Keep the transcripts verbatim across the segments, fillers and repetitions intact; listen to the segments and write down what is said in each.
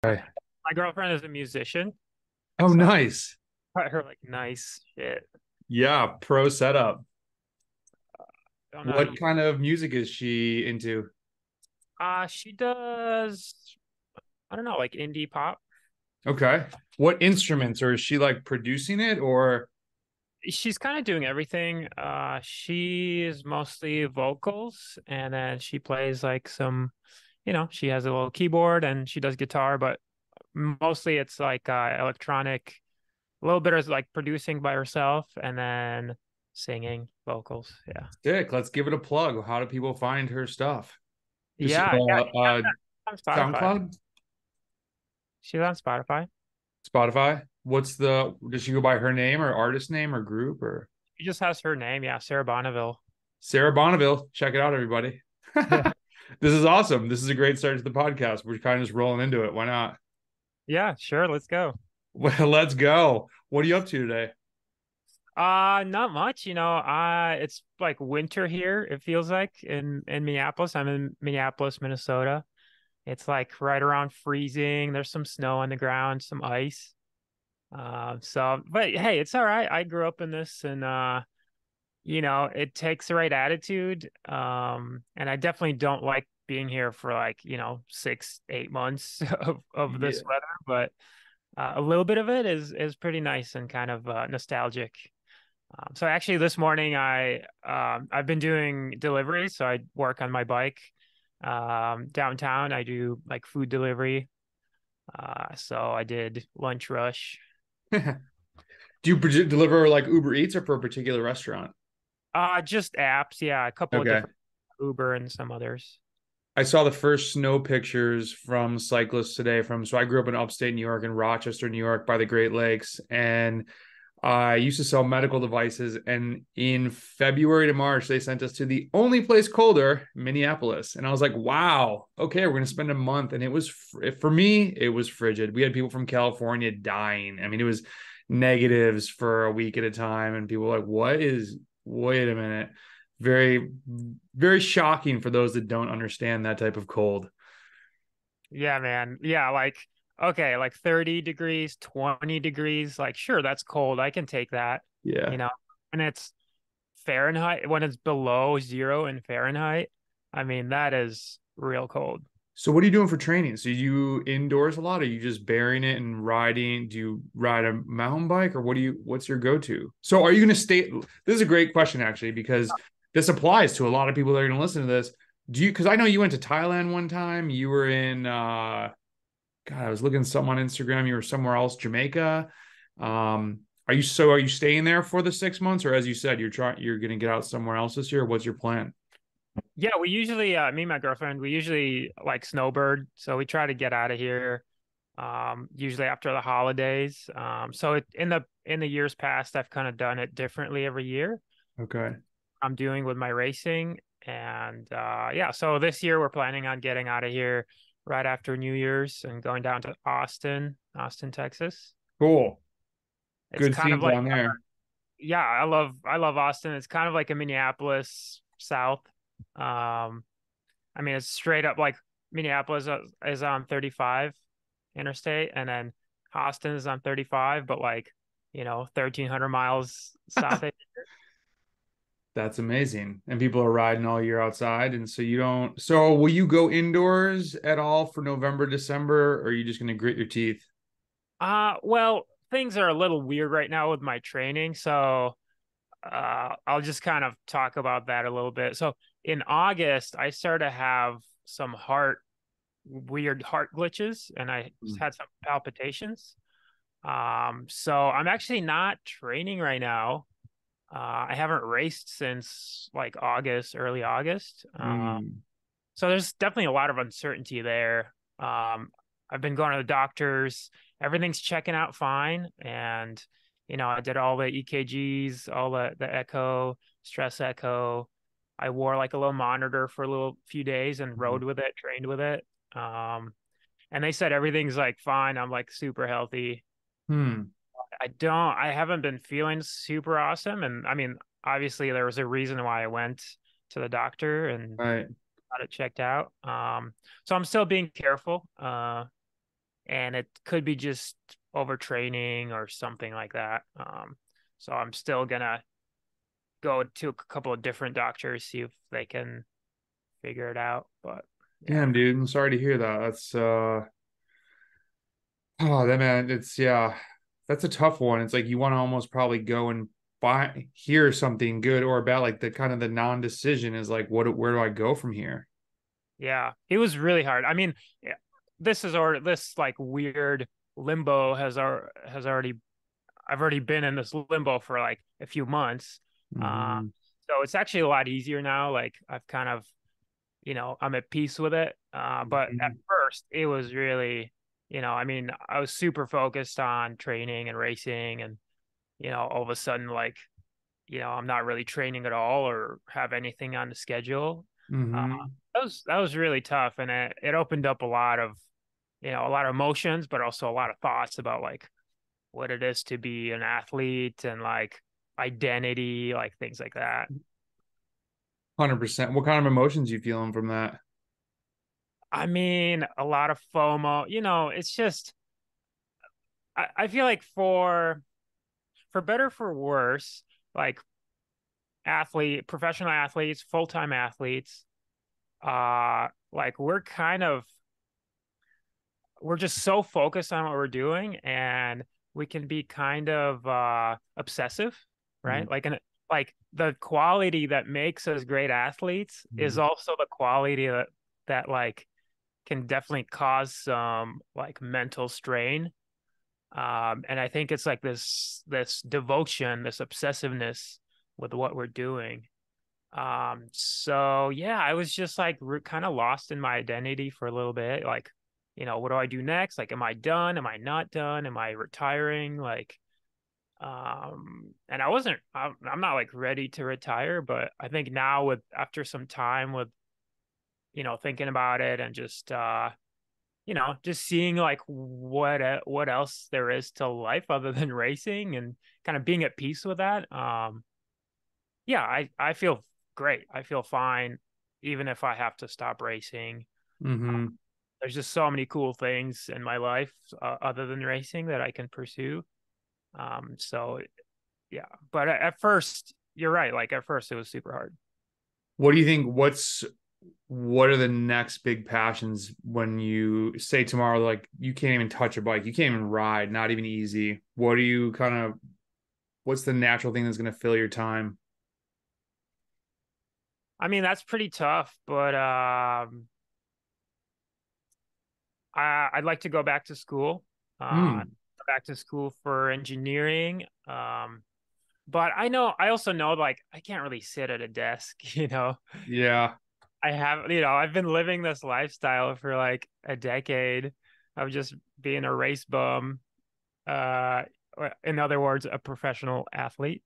Okay. My girlfriend is a musician, Oh, so nice. I got her like nice shit. Yeah, pro setup. I don't know how What you. kind of music is she into? Uh, she does. I don't know, like indie pop. Okay. What instruments, or is she like producing it or She's kind of doing everything. Uh, she is mostly vocals, and then she plays like some, you know, she has a little keyboard and she does guitar, but mostly it's like uh, electronic. A little bit of like producing by herself, and then singing vocals. Yeah, sick? Let's give it a plug. How do people find her stuff? Does she yeah, yeah. uh, uh On Spotify. SoundCloud? She's on Spotify. Spotify? What's the does she go by her name or artist name or group or She just has her name. Yeah, Sarah Bonneville. Sarah Bonneville? Check it out, everybody. Yeah. This is awesome. This is a great start to the podcast. We're kind of just rolling into it. Why not? Yeah, sure. Let's go. Well, let's go. What are you up to today? Uh, not much, you know. Uh, it's like winter here, it feels like in in Minneapolis. I'm in Minneapolis, Minnesota. It's like right around freezing. There's some snow on the ground, some ice. Um, so but hey, it's all right. I grew up in this and uh, you know, it takes the right attitude. Um, and I definitely don't like being here for like, you know, six, eight months of of Yeah. this weather, but uh, a little bit of it is is pretty nice and kind of uh, nostalgic. Um, so actually, this morning I um, I've been doing deliveries. So I work on my bike um, downtown. I do like food delivery. Uh, so I did lunch rush. Do you produ- deliver like Uber Eats or for a particular restaurant? Uh, just apps. Yeah, a couple of Okay. different Uber and some others. I saw the first snow pictures from cyclists today from so I grew up in upstate New York in Rochester, New York by the Great Lakes and I used to sell medical devices and in February to March they sent us to the only place colder, Minneapolis. And I was like, "Wow. Okay, we're going to spend a month." And it was for me, it was frigid. We had people from California dying. I mean, it was negatives for a week at a time and people were like, "What is wait a minute." Very, very shocking for those that don't understand that type of cold. Yeah, man. Yeah, like okay, like thirty degrees, twenty degrees. Like sure, that's cold. I can take that. You Yeah. know, and it's Fahrenheit when it's below zero in Fahrenheit. I mean, that is real cold. So what are you doing for training? So you indoors a lot? Are you just bearing it and riding? Do you ride a mountain bike or what do you what's your go-to? So are you going to stay This is a great question actually because this applies to a lot of people that are going to listen to this. Do you because I know you went to Thailand one time. You were in uh God, I was looking at something on Instagram. You were somewhere else, Jamaica. Um, are you so are you staying there for the six months, or as you said, you're trying you're gonna get out somewhere else this year? What's your plan? Yeah, we usually, uh, me and my girlfriend, we usually like snowbird, so we try to get out of here, um, usually after the holidays. Um, so it, in the in the years past, I've kind of done it differently every year. Okay. I'm doing with my racing, and uh, yeah, so this year we're planning on getting out of here right after New Year's and going down to Austin, Austin, Texas. Cool. It's Good kind of scenes like, down there. yeah, I love I love Austin. It's kind of like a Minneapolis South. Um, I mean, it's straight up like Minneapolis is is on thirty-five interstate, and then Austin is on thirty-five, but like, you know, thirteen hundred miles south of. That's amazing. And people are riding all year outside. And so you don't, so will you go indoors at all for November, December, or are you just going to grit your teeth? Uh, well, things are a little weird right now with my training, so uh, I'll just kind of talk about that a little bit. So in August, I started to have some heart weird heart glitches, and I Mm. had some palpitations. Um, so I'm actually not training right now. Uh, I haven't raced since like August, early August. Uh, Mm. so there's definitely a lot of uncertainty there. Um, I've been going to the doctors. Everything's checking out fine, and you know, I did all the E K Gs, all the the echo, stress echo. I wore like a little monitor for a little few days and rode with it, trained with it. Um, and they said everything's like fine. I'm like super healthy. Hmm. I don't, I haven't been feeling super awesome. And I mean, obviously there was a reason why I went to the doctor and Right. got it checked out. Um, so I'm still being careful. Uh, and it could be just overtraining or something like that. Um, so I'm still gonna go to a couple of different doctors, see if they can figure it out. But yeah, Damn, dude, I'm sorry to hear that. That's uh oh that man, it's yeah, that's a tough one. It's like you want to almost probably go and buy hear something good or bad, like the kind of the non-decision is like, what where do I go from here? yeah, it was really hard. I mean, yeah, this is already this like weird limbo has our has already I've already been in this limbo for like a few months. Uh, Mm-hmm. so it's actually a lot easier now. Like I've kind of, you know, I'm at peace with it. Uh, but at Mm-hmm. first it was really, you know, I mean, I was super focused on training and racing, and, you know, all of a sudden, like, you know, I'm not really training at all or have anything on the schedule. Uh, Mm-hmm. that was, that was really tough. And it, it opened up a lot of, you know, a lot of emotions, but also a lot of thoughts about like what it is to be an athlete and like identity, like things like that. one hundred percent. What kind of emotions you feeling from that? I mean, a lot of FOMO, you know, it's just, I, I feel like for, for better, for worse, like athlete, professional athletes, full-time athletes, uh, like we're kind of, we're just so focused on what we're doing, and we can be kind of uh obsessive, right? Like an like the quality that makes us great athletes is Mm-hmm. also the quality that that like can definitely cause some like mental strain. Um, and I think it's like this this devotion, this obsessiveness with what we're doing. Um, so yeah, I was just like re- kind of lost in my identity for a little bit. Like, you know, what do I do next? Like, am I done? Am I not done? Am I retiring? Like, um, and I wasn't, I'm, I'm not like ready to retire, but I think now with after some time with, you know, thinking about it and just, uh, you know, just seeing like what e- what else there is to life other than racing and kind of being at peace with that. Um, yeah, I I feel great. I feel fine, even if I have to stop racing. Uh, Mm-hmm. there's just so many cool things in my life uh, other than racing that I can pursue. Um, so yeah, but at at first, you're right. Like at first, it was super hard. What do you think? What's what are the next big passions when you say tomorrow, like you can't even touch a bike, you can't even ride, not even easy. What do you kind of, what's the natural thing that's going to fill your time? I mean, that's pretty tough, but um, I, I'd like to go back to school. Uh, Hmm. back to school for engineering. Um, but I know I also know like I can't really sit at a desk, you know. Yeah. I have, you know, I've been living this lifestyle for like a decade of just being a race bum. Uh, or in other words, a professional athlete.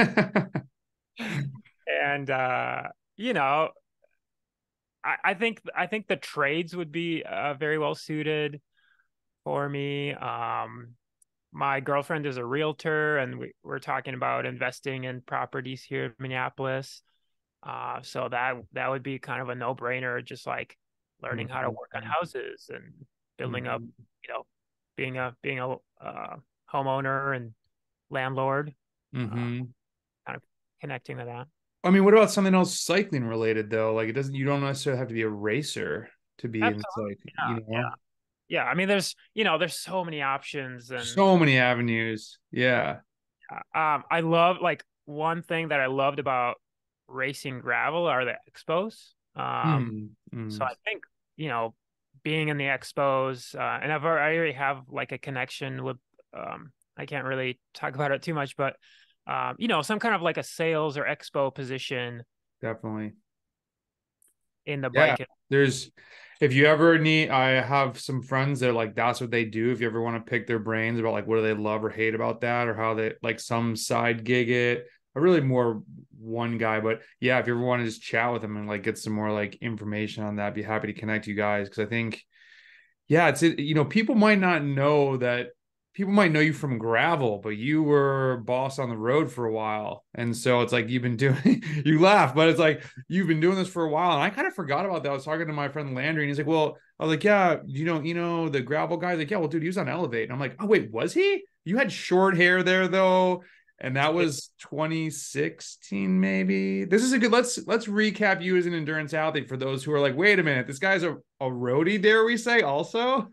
And uh, you know, I, I think I think the trades would be uh, very well suited for me. Um, my girlfriend is a realtor, and we, we're talking about investing in properties here in Minneapolis. Uh, so that that would be kind of a no-brainer, just like learning how to work on houses and building up, Mhm. you know, being a being a uh, homeowner and landlord, uh, Mhm. kind of connecting to that. I mean, what about something else cycling related though? Like it doesn't, you don't necessarily have to be a racer to be in Absolutely, like, you yeah, know, yeah, yeah. I mean, there's you know, there's so many options, and so many avenues. Yeah. uh, um, I love like one thing that I loved about racing gravel are the expos. Um, Hmm. So Mm. I think, you know, being in the expos, uh, and I've already, I already have like a connection with, um, I can't really talk about it too much, but, um, you know, some kind of like a sales or expo position Definitely. in the Yeah. bike. There's, if you ever need, I have some friends that are like, that's what they do. If you ever want to pick their brains about like, what do they love or hate about that, or how they like some side gig it, or really more one guy. But yeah, if you ever want to just chat with them and like get some more like information on that, I'd be happy to connect you guys. Cause I think, yeah, it's, it, you know, people might not know that. people might know you from gravel, but you were boss on the road for a while. And so it's like you've been doing, you laugh, but it's like you've been doing this for a while. And I kind of forgot about that. I was talking to my friend Landry, and he's like, well, I was like, yeah, you know, you know, the gravel guy. He's like, yeah, well, dude, he was on Elevate. And I'm like, oh, wait, was he? You had short hair there, though. And that was twenty sixteen, maybe. This is a good, let's let's recap you as an endurance athlete for those who are like, wait a minute, this guy's a, a roadie, dare we say, also.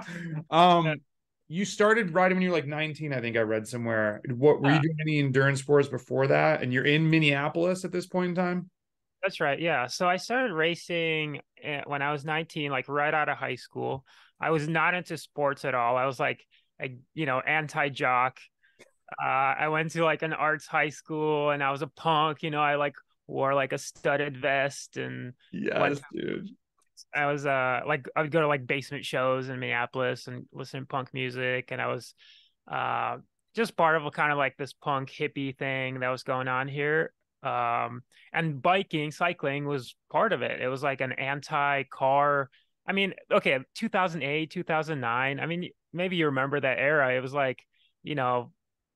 um you started riding when you were like nineteen, I think I read somewhere. What were you Yeah, doing any endurance sports before that? And you're in Minneapolis at this point in time? that's right. Yeah. So I started racing eh, when I was nineteen, like right out of high school. I was not into sports at all. I was like a, you know, anti-jock. Uh, I went to like an arts high school and I was a punk, you know, I like wore like a studded vest and went Yes, dude. I was uh like I would go to like basement shows in Minneapolis and listen to punk music, and I was uh just part of a kind of like this punk hippie thing that was going on here. Um and biking, cycling was part of it. It was like an anti-car. I mean, okay, two thousand eight, two thousand nine. I mean, maybe you remember that era. It was like, you know,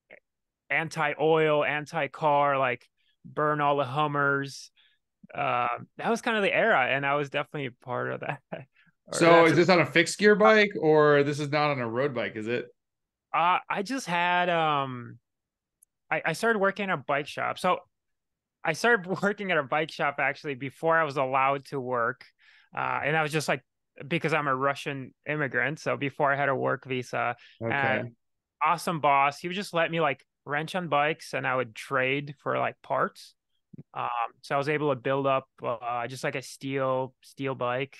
anti-oil, anti-car, like burn all the Hummers. Uh, that was kind of the era, and I was definitely a part of that. Or So that's is a, this on a fixed gear bike, or this is not on a road bike, is it? uh, I just had um, I, I started working at a bike shop. So I started working at a bike shop actually before I was allowed to work, uh, and I was just like because I'm a Russian immigrant, so before I had a work visa. And Okay. awesome boss, he would just let me like wrench on bikes, and I would trade for like parts. Um, so I was able to build up uh, just like a steel steel bike.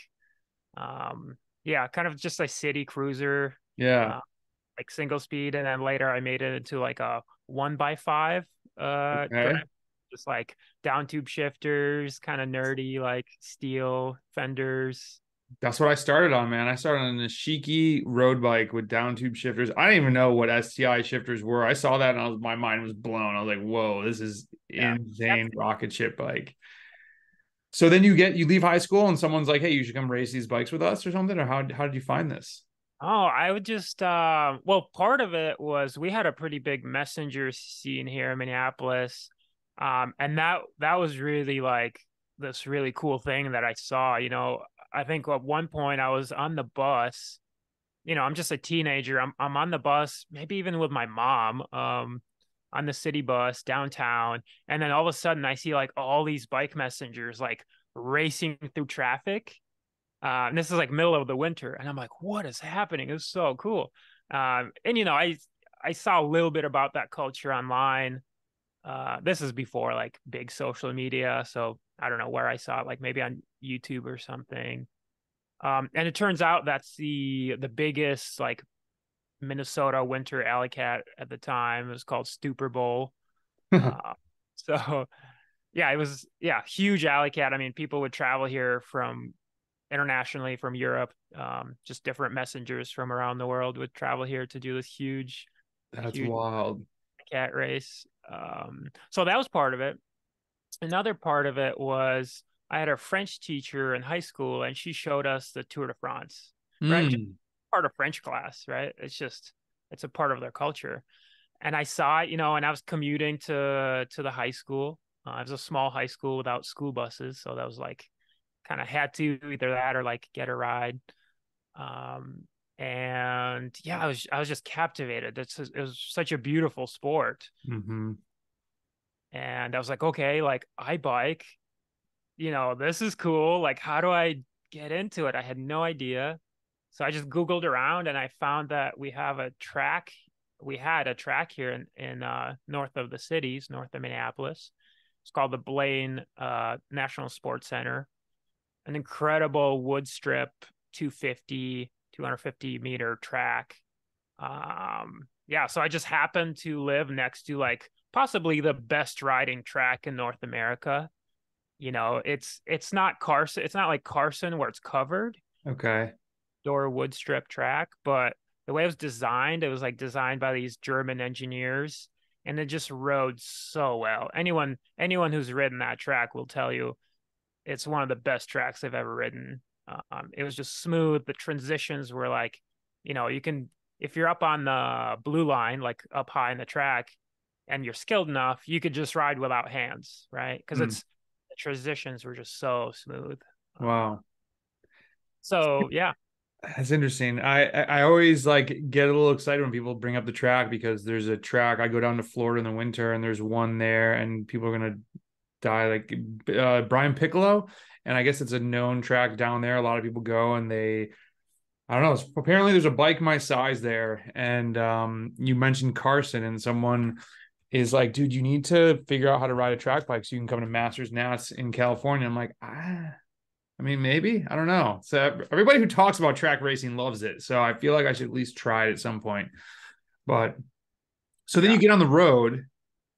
Um, yeah, kind of just a city cruiser, Yeah. uh, like single speed, and then later I made it into like a one by five uh drive, Okay. just like down tube shifters, kind of nerdy, like steel fenders. That's what I started on, man. I started on a Nishiki road bike with down tube shifters. I didn't even know what S T I shifters were. I saw that and I was my mind was blown. I was like, whoa, this is Yeah. insane rocket ship bike. So then you get you leave high school and someone's like, hey, you should come race these bikes with us or something. Or how how did you find this? Oh, I would just uh well, part of it was we had a pretty big messenger scene here in Minneapolis. Um, and that that was really like this really cool thing that I saw. You know, I think at one point I was on the bus. You know, I'm just a teenager. I'm I'm on the bus, maybe even with my mom, um, on the city bus downtown, and then all of a sudden I see like all these bike messengers like racing through traffic. Uh, and this is like middle of the winter, and I'm like, what is happening? It was so cool. Um, and you know, I I saw a little bit about that culture online. Uh, this is before like big social media, so I don't know where I saw it, like maybe on YouTube or something. Um, and it turns out that's the the biggest like Minnesota winter alley cat at the time. It was called Stupor Bowl. Uh, so yeah, it was yeah, huge alley cat. I mean, people would travel here from internationally from Europe. Um, just different messengers from around the world would travel here to do this huge, That's huge wild. cat race. Um, so that was part of it. Another part of it was I had a French teacher in high school, and she showed us the Tour de France, right? Just Mm. part of French class, right? It's just it's a part of their culture. And I saw it, you know, and I was commuting to to the high school. Uh, it was a small high school without school buses, so that was like kind of had to either that or like get a ride. Um, and yeah, I was I was just captivated. It's it was such a beautiful sport, Hmm. and I was like, okay, like I bike, you know, this is cool. Like, how do I get into it? I had no idea. So I just Googled around and I found that we have a track. We had a track here in, in uh, north of the cities, north of Minneapolis. It's called the Blaine uh, National Sports Center, an incredible wood strip, two fifty, two hundred fifty meter track. Um, yeah, so I just happened to live next to like possibly the best riding track in North America. You know, it's it's not Carson, it's not like Carson where it's covered Okay. or wood strip track, but the way it was designed, it was like designed by these German engineers, and it just rode so well. Anyone anyone who's ridden that track will tell you it's one of the best tracks I've ever ridden. Um, it was just smooth. The transitions were like, you know, you can if you're up on the blue line, like up high in the track, and you're skilled enough, you could just ride without hands, right? Because Hmm. it's the transitions were just so smooth. Uh, Wow. so yeah, That's interesting. I, I I always like get a little excited when people bring up the track because there's a track. I go down to Florida in the winter and there's one there and people are gonna die like uh, Brian Piccolo, and I guess it's a known track down there. A lot of people go and they I don't know. Apparently there's a bike my size there, and um, you mentioned Carson and someone is like, dude, you need to figure out how to ride a track bike so you can come to Masters Nats in California. I'm like, ah. I mean, maybe. I don't know. So everybody who talks about track racing loves it. So I feel like I should at least try it at some point. But so then yeah, you get on the road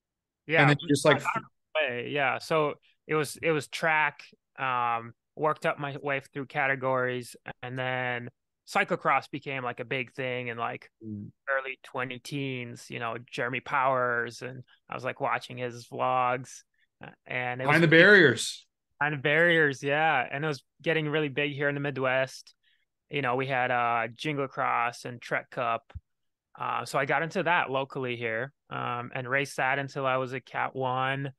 and yeah. then you just like, Way, yeah. So it was it was track. Um, worked up my way through categories, and then cyclocross became like a big thing in like early twenty teens. You know, Jeremy Powers, and I was like watching his vlogs, uh, and it behind was the barriers. kind of barriers, yeah. And it was getting really big here in the Midwest. You know, we had uh Jingle Cross and Trek Cup. Uh, so I got into that locally here, um, and raced that until I was a Cat One.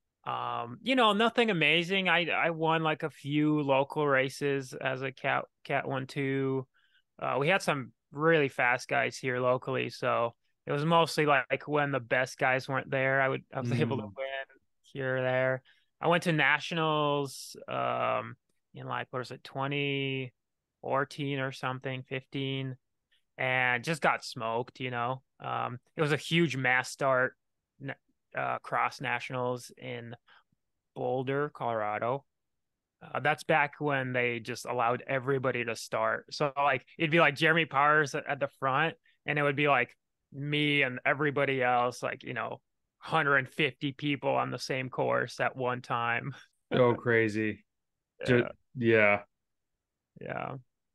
Um, you know, nothing amazing. I I won like a few local races as a cat cat one two. Uh, we had some really fast guys here locally, so it was mostly like, like when the best guys weren't there, I would I was able to Mm. win here or there. I went to nationals um in like what was it, twenty fourteen or something, fifteen, and just got smoked, you know. Um, it was a huge mass start uh, cross nationals in Boulder, Colorado. Uh, that's back when they just allowed everybody to start. So like it'd be like Jeremy Powers at, at the front, and it would be like me and everybody else, like you know, one hundred fifty people on the same course at one time. So crazy. Just, Yeah, yeah. yeah.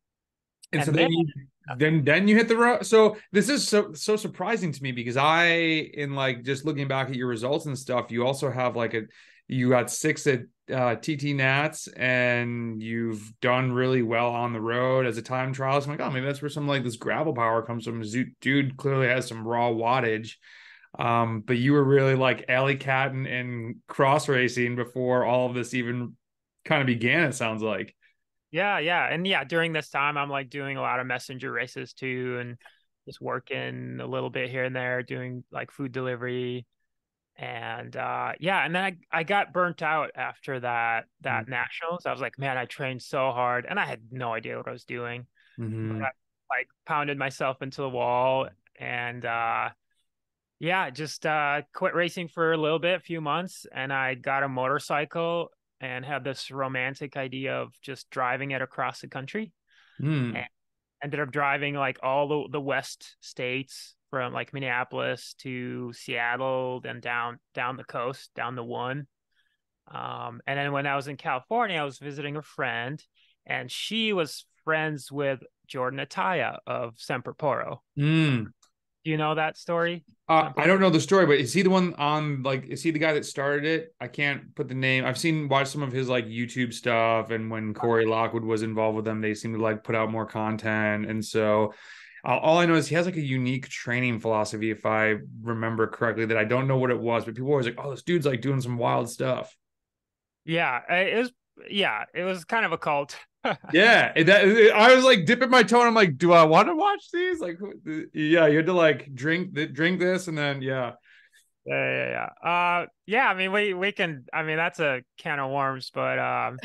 And so And then then you then then you hit the road. So this is so so surprising to me because I in like just looking back at your results and stuff, you also have like a you got six at uh, T T Nats and you've done really well on the road as a time trialist. I'm like, oh, maybe that's where some like this gravel power comes from. Dude clearly has some raw wattage. Um, but you were really like alley catting and cross racing before all of this even kind of began, it sounds like. yeah, yeah. And yeah, during this time I'm like doing a lot of messenger races too, and just working a little bit here and there, doing like food delivery. And uh yeah, and then I, I got burnt out after that that nationals. I was like, man, I trained so hard and I had no idea what I was doing. But Mm-hmm. I like pounded myself into the wall, and uh yeah, just uh quit racing for a little bit, a few months, and I got a motorcycle and had this romantic idea of just driving it across the country. Mm. Ended up driving like all the, the west states from like Minneapolis to Seattle, then down down the coast, down the one. Um, and then when I was in California, I was visiting a friend, and she was friends with Jordan Ataya of Semper Poro. Mm. Do you know that story? Uh, Semper. I don't know the story, but is he the one on like is he the guy that started it? I can't put the name. I've seen watch some of his like YouTube stuff, and when Corey Lockwood was involved with them, they seem to like put out more content. And so uh, all I know is he has like a unique training philosophy, if I remember correctly, that I don't know what it was, but people were always like, "Oh, this dude's like doing some wild stuff." Yeah, it was. Yeah, it was kind of a cult. Yeah, it, that it, I was like dipping my toe, and I'm like, "Do I want to watch these?" Like, yeah, you had to like drink drink this, and then yeah. Yeah, yeah, yeah. Uh, yeah. I mean, we we can. I mean, that's a can of worms, but um,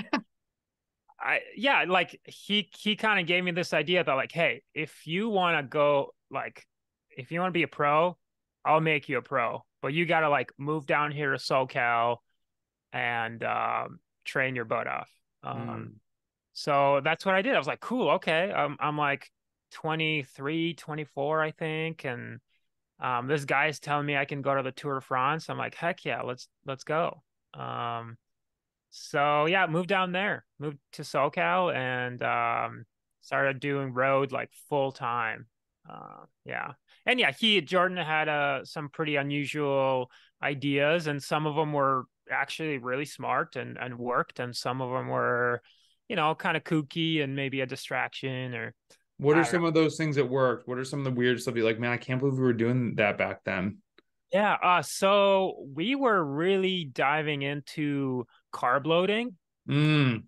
I yeah, like he he kind of gave me this idea that like, hey, if you want to go like, if you want to be a pro, I'll make you a pro, but you got to like move down here to SoCal and um, train your butt off. Um, Mm. so that's what I did. I was like, cool, okay. Um, I'm like twenty three, twenty four, I think, and um, this guy is telling me I can go to the Tour de France. I'm like, heck yeah, let's let's go. Um, so yeah, moved down there, moved to SoCal, and um, started doing road like full time. Uh, yeah, and yeah, he Jordan had uh, some pretty unusual ideas, and some of them were actually really smart and and worked, and some of them were, you know, kind of kooky and maybe a distraction or What are I don't know. some of those things that worked? What are some of the weird stuff you're like, man, I can't believe we were doing that back then? Yeah, uh, so we were really diving into carb loading. Mm.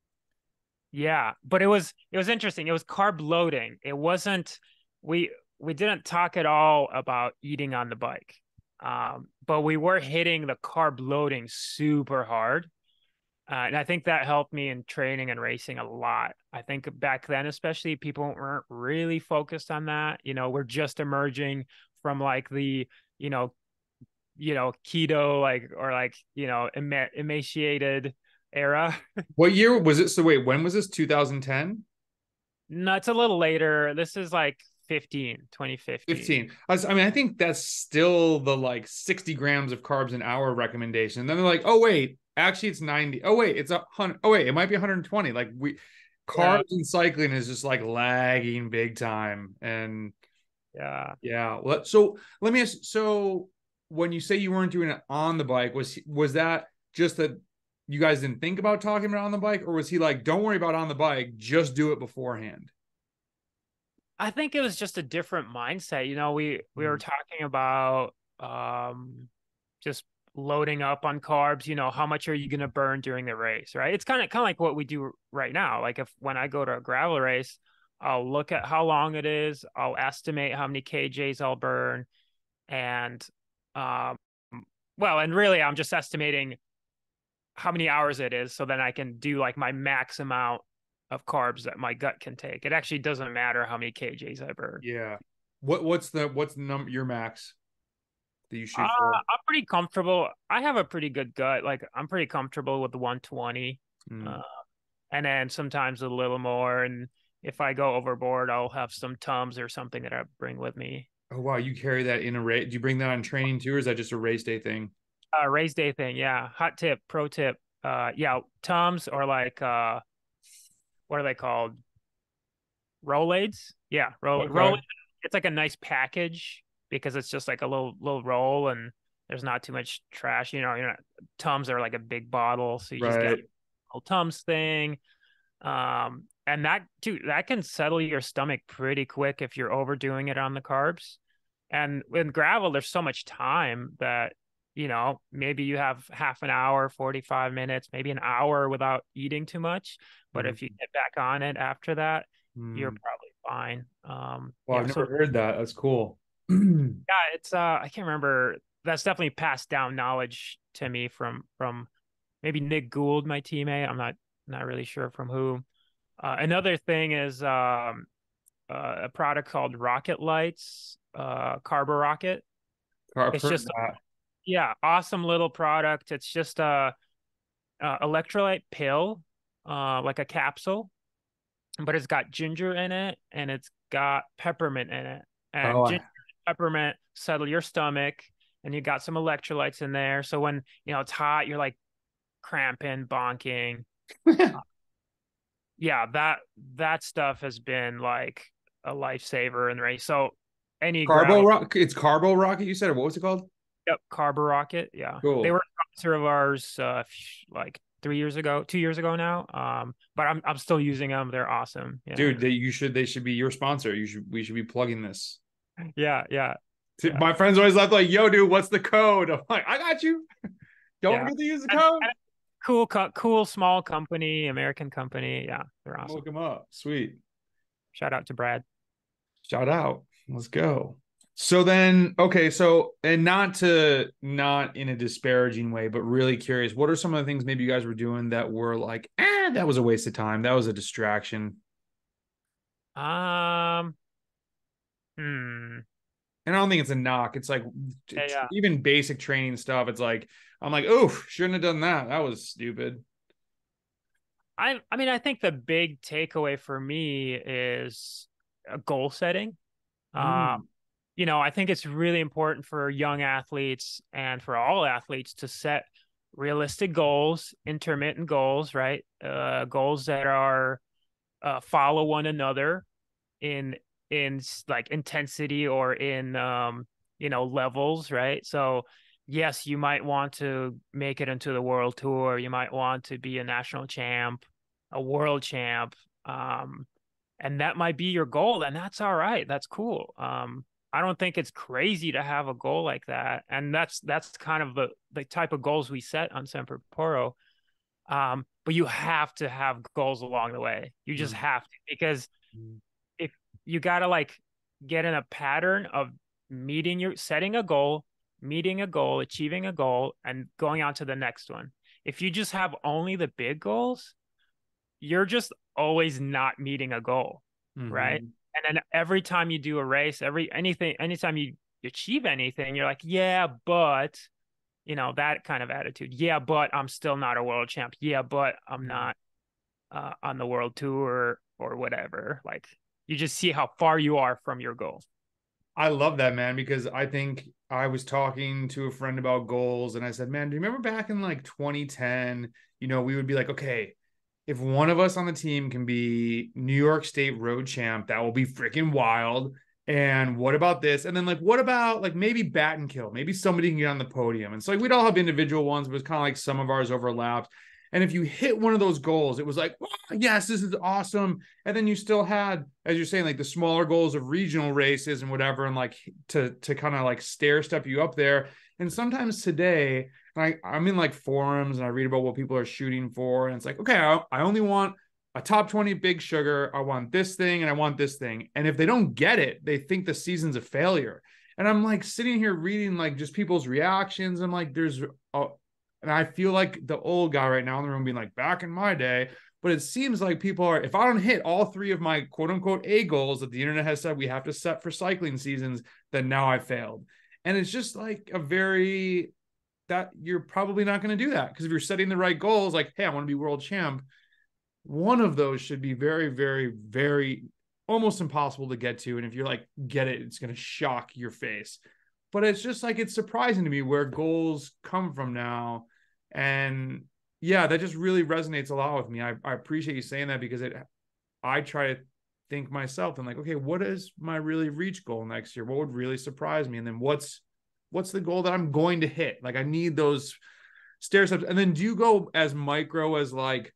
Yeah, but it was it was interesting. It was carb loading. It wasn't we we didn't talk at all about eating on the bike. Um, but we were hitting the carb loading super hard. Uh, and I think that helped me in training and racing a lot. I think back then, especially, people weren't really focused on that. You know, we're just emerging from like the, you know, you know, keto, like, or like, you know, ema emaciated era. What year was it? So wait, when was this? two thousand ten? No, it's a little later. This is like fifteen, twenty fifteen. fifteen. I, was, I mean, I think that's still the like sixty grams of carbs an hour recommendation. And then they're like, oh, wait, actually it's ninety. Oh, wait, it's a hundred. Oh, wait, it might be one hundred twenty. Like we Yeah, carbs and cycling is just like lagging big time. And yeah. yeah, well, so let me ask, so when you say you weren't doing it on the bike, was was that just that you guys didn't think about talking about on the bike, or was he like, don't worry about on the bike, just do it beforehand? I think it was just a different mindset. You know, we we were Mm. talking about um just loading up on carbs, you know, how much are you going to burn during the race, right? It's kind of kind of like what we do right now. Like if when I go to a gravel race, I'll look at how long it is, I'll estimate how many K Js I'll burn, and um well, and really I'm just estimating how many hours it is so then I can do like my max amount of carbs that my gut can take. It actually doesn't matter how many K Js I burn. Yeah. What what's the what's the number your max that you Uh, shoot for? I'm pretty comfortable. I have a pretty good gut. Like I'm pretty comfortable with the one twenty. Mm. Uh, and then sometimes a little more. And if I go overboard, I'll have some Tums or something that I bring with me. Oh wow, you carry that in a race. Do you bring that on training too, or is that just a race day thing? Uh, race day thing. Yeah. Hot tip, pro tip. Uh, yeah, Tums or like, uh, what are they called? Rolaids. Yeah. Roll, roll. Okay. It's like a nice package because it's just like a little, little roll and there's not too much trash. You know, you know, Tums are like a big bottle. So you just get Right. a little Tums thing. Um, and that too, that can settle your stomach pretty quick if you're overdoing it on the carbs. And with gravel, there's so much time that, you know, maybe you have half an hour, forty-five minutes, maybe an hour without eating too much. But Mm. if you get back on it after that, you're Mm. probably fine. Um, Well, I've yeah. never So heard that. That's cool. yeah, it's uh I can't remember. That's definitely passed down knowledge to me from from maybe Nick Gould, my teammate. I'm not not really sure from who. Uh, another thing is um, uh, a product called Rocket Lights, uh, Carbo Rocket. I've It's heard just, that. yeah, awesome little product. It's just a, a electrolyte pill, uh, like a capsule, but it's got ginger in it and it's got peppermint in it. Oh, And I- ginger, and peppermint settle your stomach, and you got some electrolytes in there. So when you know it's hot, you're like cramping, bonking. Yeah, that that stuff has been like a lifesaver in the race. So any Carbo gravel, Rock. It's Carbo Rocket. You said, or what was it called? yep, Carbo Rocket, yeah, they Cool, were a sponsor of ours uh, like three years ago, two years ago now. Um, but I'm I'm still using them. They're awesome. Yeah, dude. They you should they should be your sponsor. You should we should be plugging this. yeah, yeah, yeah, My friends always left like, "Yo, dude, what's the code?" I'm like, "I got you. Don't yeah. forget to use the And, code." and cool, co cool small company, American company. Yeah, they're I'm gonna awesome. look them up. Sweet. Shout out to Brad. Shout out. Let's go. So then, okay, so and not to not in a disparaging way, but really curious, what are some of the things maybe you guys were doing that were like, eh, that was a waste of time. That was a distraction. Um, hmm. And I don't think it's a knock. It's like Yeah, it's yeah. even basic training stuff. It's like, I'm like, oh, shouldn't have done that. That was stupid. I I mean, I think the big takeaway for me is uh, goal setting. Uh, Mm, you know, I think it's really important for young athletes and for all athletes to set realistic goals, intermittent goals, right? Uh, goals that are uh, follow one another in in s- like intensity or in um, you know, levels, right? So yes, you might want to make it into the world tour. You might want to be a national champ, a world champ. Um, and that might be your goal, and that's all right. That's cool. Um, I don't think it's crazy to have a goal like that, and that's that's kind of the the type of goals we set on Semper Poro. Um, but you have to have goals along the way. You just Mm. have to, because Mm. if you got to like get in a pattern of meeting your setting a goal, meeting a goal, achieving a goal, and going on to the next one. If you just have only the big goals, you're just always not meeting a goal, right? Mhm. And then every time you do a race, every anything, anytime you achieve anything, you're like, yeah, but you know, that kind of attitude. Yeah, but I'm still not a world champ. Yeah, but I'm Mm. not uh, on the world tour or whatever. Like, you just see how far you are from your goal. I love that, man, because I think I was talking to a friend about goals and I said, man, do you remember back in like twenty ten, you know, we would be like, okay, if one of us on the team can be New York State road champ, that will be freaking wild. And what about this? And then like, what about like maybe bat and kill? Maybe somebody can get on the podium. And so like we'd all have individual ones, but it was kind of like some of ours overlapped. And if you hit one of those goals, it was like, oh, yes, this is awesome. And then you still had, as you're saying, like the smaller goals of regional races and whatever, and like to to kind of like stair step you up there. And sometimes today, I, I'm in like forums and I read about what people are shooting for. And it's like, okay, I, I only want a top twenty big sugar. I want this thing and I want this thing. And if they don't get it, they think the season's a failure. And I'm like sitting here reading like just people's reactions. I'm like, there's, a, and I feel like the old guy right now in the room being like, back in my day. But it seems like people are, if I don't hit all three of my quote unquote A goals that the internet has said we have to set for cycling seasons, then now I failed. And it's just like a very, that you're probably not going to do that, because if you're setting the right goals, like, hey, I want to be world champ, one of those should be very, very, very almost impossible to get to. And if you're like, get it, it's going to shock your face. But it's just like, it's surprising to me where goals come from now. And yeah, that just really resonates a lot with me. I, I appreciate you saying that, because it, I try to think myself and like, okay, what is my really reach goal next year? What would really surprise me? And then what's, what's the goal that I'm going to hit? Like I need those stair steps. And then do you go as micro as like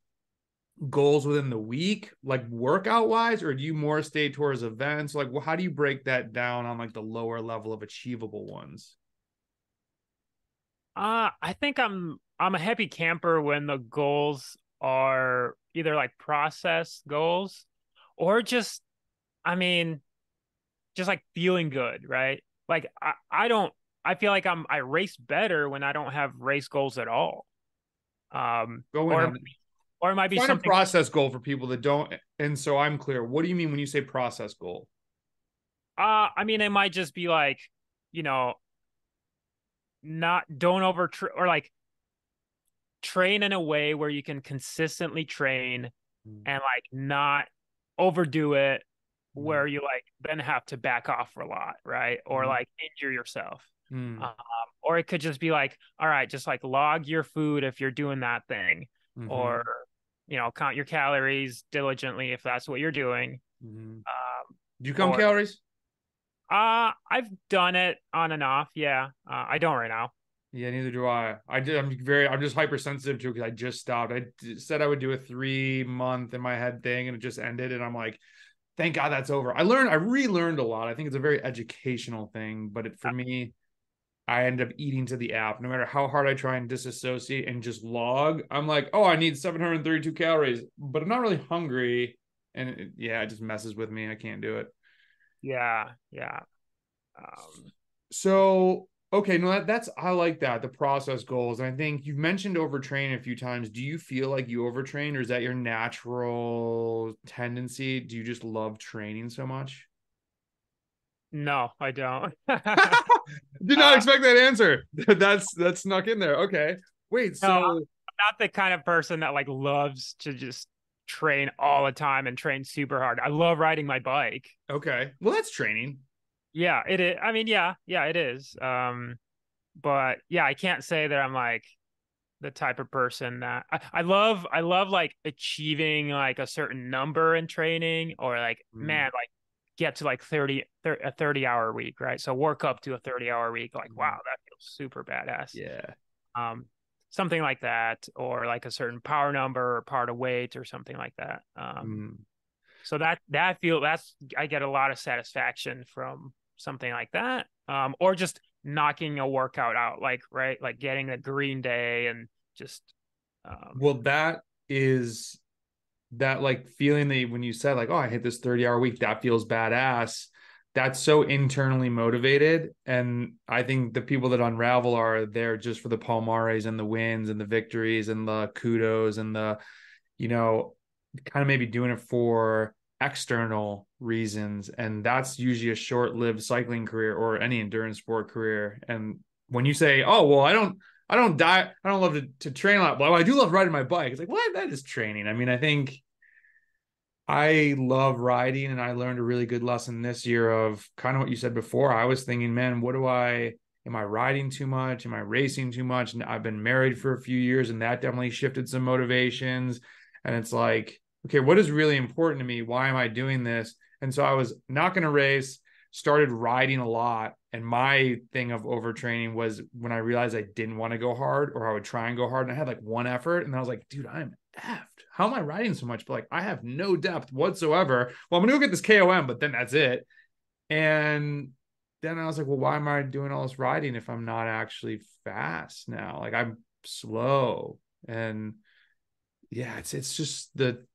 goals within the week, like workout wise, or do you more stay towards events? Like, well, how do you break that down on like the lower level of achievable ones? Uh, I think I'm I'm a happy camper when the goals are either like process goals or just, I mean, just like feeling good, right? Like I, I don't I feel like I'm I race better when I don't have race goals at all. Um, Go in or on it. or it might be Find a something. process goal for people that don't. And so I'm clear. What do you mean when you say process goal? Uh, I mean, it might just be like, you know, not don't over or like train in a way where you can consistently train Mm. and like not overdo it Mm. where you like then have to back off a lot, right? Or Mm. like injure yourself. Mm. Um, or it could just be like, all right, just like log your food if you're doing that thing, Mm-hmm. or you know, count your calories diligently if that's what you're doing. Mm-hmm. Um, Do you count or calories? uh, I've done it on and off. Yeah, uh, I don't right now. Yeah, neither do I. I did. I'm very. I'm just hypersensitive to it because I just stopped. I d- said I would do a three month in my head thing, and it just ended. And I'm like, thank God that's over. I learned. I relearned a lot. I think it's a very educational thing. But it, for me, I end up eating to the app. No matter how hard I try and disassociate and just log, I'm like, oh, I need seven hundred thirty-two calories, but I'm not really hungry. And it, yeah, it just messes with me. I can't do it. Yeah, yeah. Um, So, okay, no, that, that's, I like that, the process goals. And I think you've mentioned overtraining a few times. Do you feel like you overtrain, or is that your natural tendency? Do you just love training so much? no, I don't. Did not Uh, expect that answer. That's that's snuck in there. Okay. Wait, no, I'm so not the kind of person that like loves to just train all the time and train super hard. I love riding my bike. okay. Well, that's training. Yeah, it is. I mean, yeah, yeah, it is. Um, but yeah, I can't say that I'm like the type of person that I, I love. I love like achieving like a certain number in training, or like, Mm, man, like get to like thirty, thirty a thirty hour week, right? So work up to a thirty hour week. Like, mm, wow, that feels super badass. yeah. Um, something like that, or like a certain power number or part of weight or something like that. Um, Mm. So that that I feel that's I get a lot of satisfaction from something like that. Um, or just knocking a workout out, like right, like getting a green day and just um Well, that is that like feeling that when you said like, oh, I hit this thirty hour week, that feels badass. That's so internally motivated. And I think the people that unravel are there just for the Palmares and the wins and the victories and the kudos and the, you know, kind of maybe doing it for external reasons. And that's usually a short-lived cycling career or any endurance sport career. And when you say, oh, well, I don't, I don't die, I don't love to, to train a lot. Well, I do love riding my bike. It's like, what? That is training. I mean, I think I love riding, and I learned a really good lesson this year of kind of what you said before. I was thinking, man, what do I, am I riding too much? Am I racing too much? And I've been married for a few years, and that definitely shifted some motivations. And it's like, okay, what is really important to me? Why am I doing this? And so I was not going to race, started riding a lot. And my thing of overtraining was when I realized I didn't want to go hard, or I would try and go hard, and I had like one effort. And I was like, dude, I'm effed. How am I riding so much? But like, I have no depth whatsoever. Well, I'm going to go get this K O M, but then that's it. And then I was like, well, why am I doing all this riding if I'm not actually fast now? Like, I'm slow. And yeah, it's, it's just the,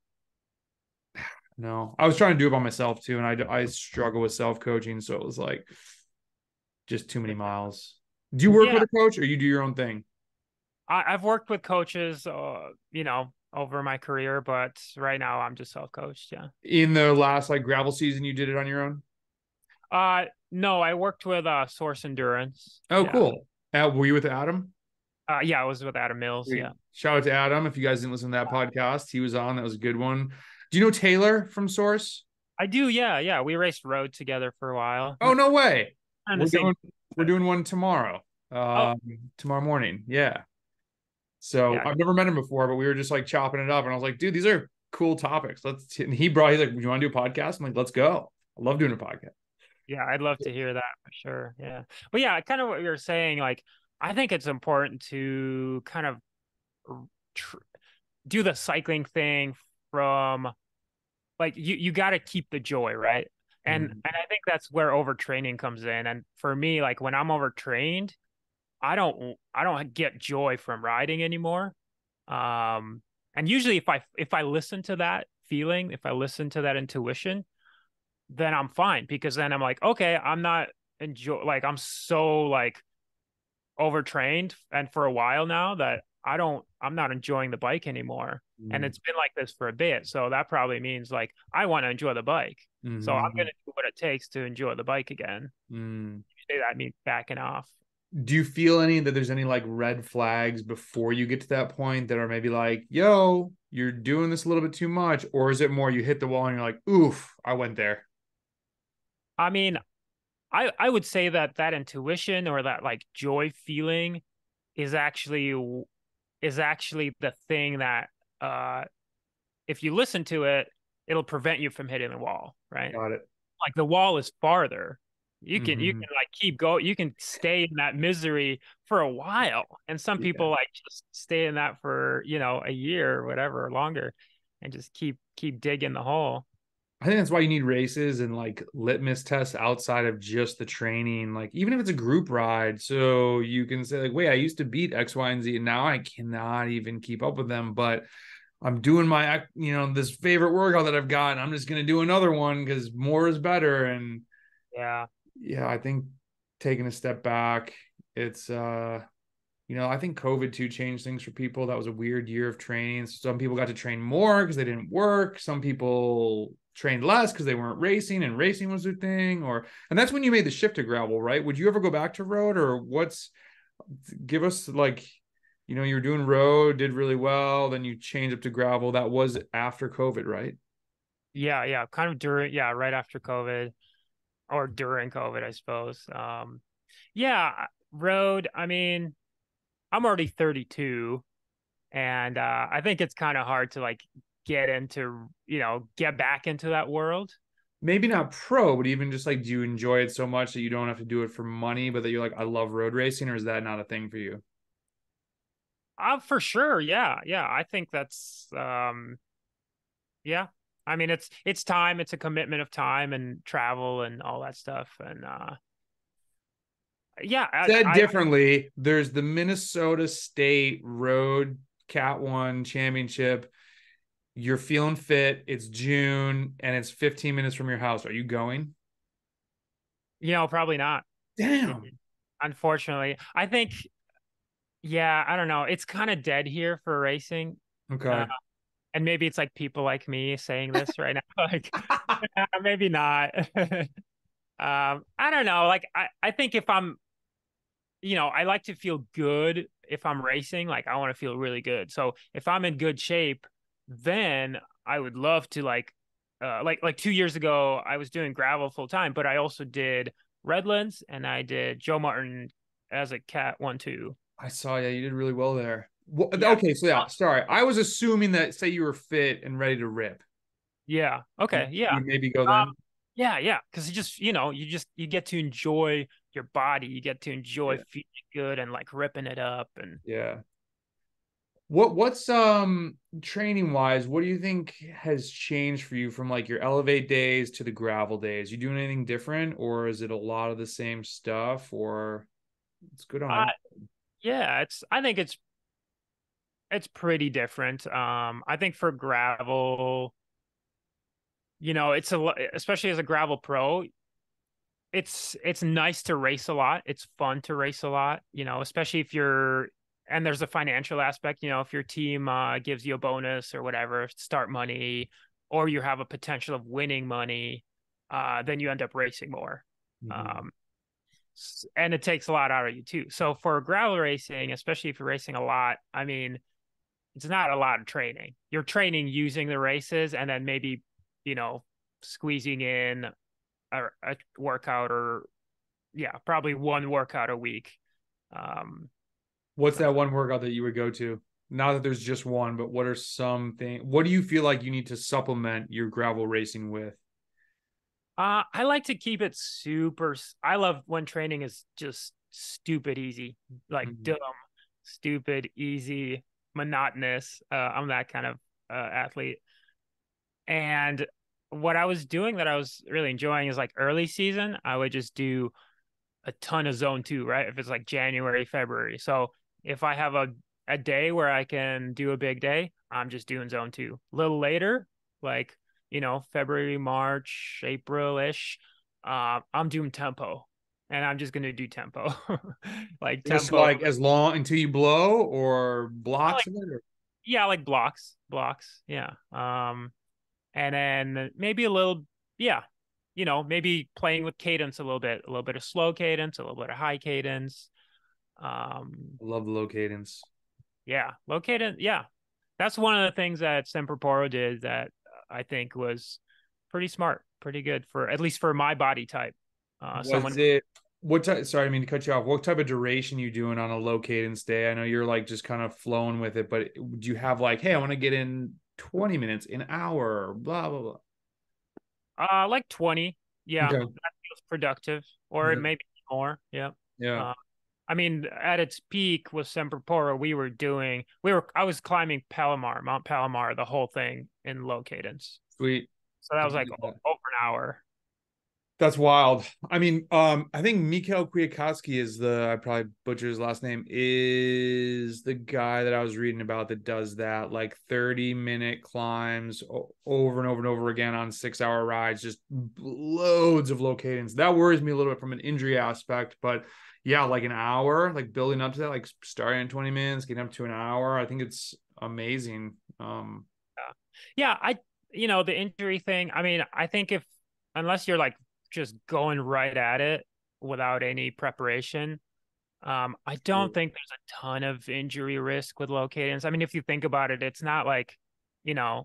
no, I was trying to do it by myself too. And I, I struggle with self-coaching. So it was like just too many miles. Do you work yeah, with a coach, or you do your own thing? I, I've worked with coaches, uh, you know, over my career, but right now I'm just self-coached. Yeah. In the last like gravel season, you did it on your own? Uh, no, I worked with uh Source Endurance. Oh, Yeah. cool. Uh, were you with Adam? Uh, yeah, I was with Adam Mills. Sweet. Yeah. Shout out to Adam. If you guys didn't listen to that podcast, he was on. That was a good one. Do you know Taylor from Source? I do. Yeah. Yeah. We raced road together for a while. Oh, no way. On the We're same. doing we're doing one tomorrow. Oh, Um, tomorrow morning. Yeah. So yeah. I've never met him before, but we were just like chopping it up, and I was like, dude, these are cool topics. Let's. And he brought. He's like, you want to do a podcast? I'm like, let's go. I love doing a podcast. Yeah. I'd love to hear that for sure. Yeah. But yeah, kind of what you're saying, like, I think it's important to kind of tr do the cycling thing from like you you got to keep the joy, right? And Mm, and I think that's where overtraining comes in. And for me, like when I'm overtrained, I don't I don't get joy from riding anymore. Um, and usually if I if I listen to that feeling, if I listen to that intuition, then I'm fine because then I'm like, okay, I'm not enjoy like I'm so like overtrained and for a while now that I don't I'm not enjoying the bike anymore. And mm, it's been like this for a bit. So that probably means like I want to enjoy the bike. So I'm mm, gonna do what it takes to enjoy the bike again. mm. Usually that means backing off. Do you feel any that there's any like red flags before you get to that point that are maybe like, yo, you're doing this a little bit too much? Or is it more you hit the wall and you're like, oof, I went there? I mean, I I would say that that intuition or that like joy feeling is actually is actually the thing that uh if you listen to it, it'll prevent you from hitting the wall, right? Got it. Like the wall is farther. You can you Mm-hmm. can like keep going. You can stay in that misery for a while. And some Yeah. people like just stay in that for, you know, a year or whatever or longer and just keep keep digging the hole. I think that's why you need races and like litmus tests outside of just the training. Like, even if it's a group ride, so you can say, like, wait, I used to beat X, Y, and Z, and now I cannot even keep up with them. But I'm doing my, you know, this favorite workout that I've got, and I'm just going to do another one because more is better. And Yeah. yeah, I think taking a step back, it's, uh, you know, I think COVID too changed things for people. That was a weird year of training. Some people got to train more because they didn't work. Some people trained less because they weren't racing and racing was their thing. Or, and that's when you made the shift to gravel, right? Would you ever go back to road, or what's, give us like, you know, you were doing road, did really well, then you changed up to gravel. That was after COVID, right? Yeah, yeah. Kind of during, yeah, right after COVID or during COVID, I suppose. Um, yeah, road, I mean, I'm already thirty-two and uh I think it's kind of hard to like get into, you know, get back into that world. Maybe not pro, but even just like, do you enjoy it so much that you don't have to do it for money, but that you're like, I love road racing, or is that not a thing for you? Uh, for sure. Yeah. Yeah. I think that's um yeah. I mean, it's it's time, it's a commitment of time and travel and all that stuff. And uh yeah, I, Said I differently, there's the Minnesota State Road Cat One Championship. You're feeling fit. It's June and it's fifteen minutes from your house. Are you going? you know, probably not. Damn. Unfortunately. I think, yeah, I don't know. It's kind of dead here for racing. Uh, Okay. and maybe it's like people like me saying this right now. Like, "Uh, maybe not." Um, I don't know. Like, I, I think if I'm, you know, I like to feel good if I'm racing. Like, I want to feel really good. So if I'm in good shape, then I would love to like, uh, like like two years ago, I was doing gravel full time, but I also did Redlands and I did Joe Martin as a cat one two. I saw, yeah, you did really well there. Wha- Yeah. okay, so yeah, sorry. I was assuming that say you were fit and ready to rip. Yeah. You, Okay. Yeah. you maybe go Um, then? yeah, yeah. Because you just, you know, you just you get to enjoy your body. You get to enjoy Yeah. feeling good and like ripping it up. And Yeah. What what's um training wise, what do you think has changed for you from like your elevate days to the gravel days? You doing anything different or is it a lot of the same stuff or it's good on uh, him? yeah, it's I think it's it's pretty different. Um, I think for gravel, you know, it's a lo- especially as a gravel pro, it's it's nice to race a lot. It's fun to race a lot, you know, especially if you're and there's a financial aspect, you know, if your team uh, gives you a bonus or whatever, start money, or you have a potential of winning money, uh, then you end up racing more. Mhm. Um, s- and it takes a lot out of you too. So for gravel racing, especially if you're racing a lot, I mean, it's not a lot of training. You're training using the races and then maybe, you know, squeezing in a, a workout or yeah, probably one workout a week. Um, What's so that one workout that you would go to? Not that there's just one, but what are some things? What do you feel like you need to supplement your gravel racing with? uh, I like to keep it super. I love when training is just stupid easy, like Mhm. dumb, stupid, easy, monotonous. Uh, I'm that kind of uh, athlete. And what I was doing that I was really enjoying is like early season, I would just do a ton of zone two, right? If it's like January, February. So if I have a, a day where I can do a big day, I'm just doing zone two. A little later, like, you know, February, March, April-ish, uh, I'm doing tempo. And I'm just gonna do tempo. Like Just tempo. like as long until you blow or blocks Like of it or yeah, like blocks. Blocks. Yeah. Um and then maybe a little, yeah, you know, maybe playing with cadence a little bit, a little bit of slow cadence, a little bit of high cadence. Um, I love the low cadence. yeah, low cadence. Yeah, that's one of the things that Semproporo did that I think was pretty smart, pretty good for at least for my body type. Uh, someone, Was it what type? Sorry, I mean to cut you off. What type of duration you doing on a low cadence day? I know you're like just kind of flowing with it, but do you have like, hey, I want to get in twenty minutes, an hour, blah blah blah. uh, like twenty. Yeah, Okay. that feels productive, or Yeah. maybe more. Yeah. Yeah. Uh, I mean, at its peak with Semproporo, we were doing, we were, I was climbing Palomar, Mount Palomar, the whole thing in low cadence. Sweet. So that I was can like do o- that. over an hour. That's wild. I mean, um, I think Mikhail Kwiatkowski is the I probably butchered his last name, is the guy that I was reading about that does that like thirty minute climbs o- over and over and over again on six hour rides, just loads of low cadence. That worries me a little bit from an injury aspect, but yeah, like an hour, like building up to that, like starting in twenty minutes, getting up to an hour. I think it's amazing. Um, Yeah. Yeah, I, you know, the injury thing, I mean, I think if, unless you're like just going right at it without any preparation, um, I don't think there's a ton of injury risk with low cadence. I mean, if you think about it, it's not like, you know,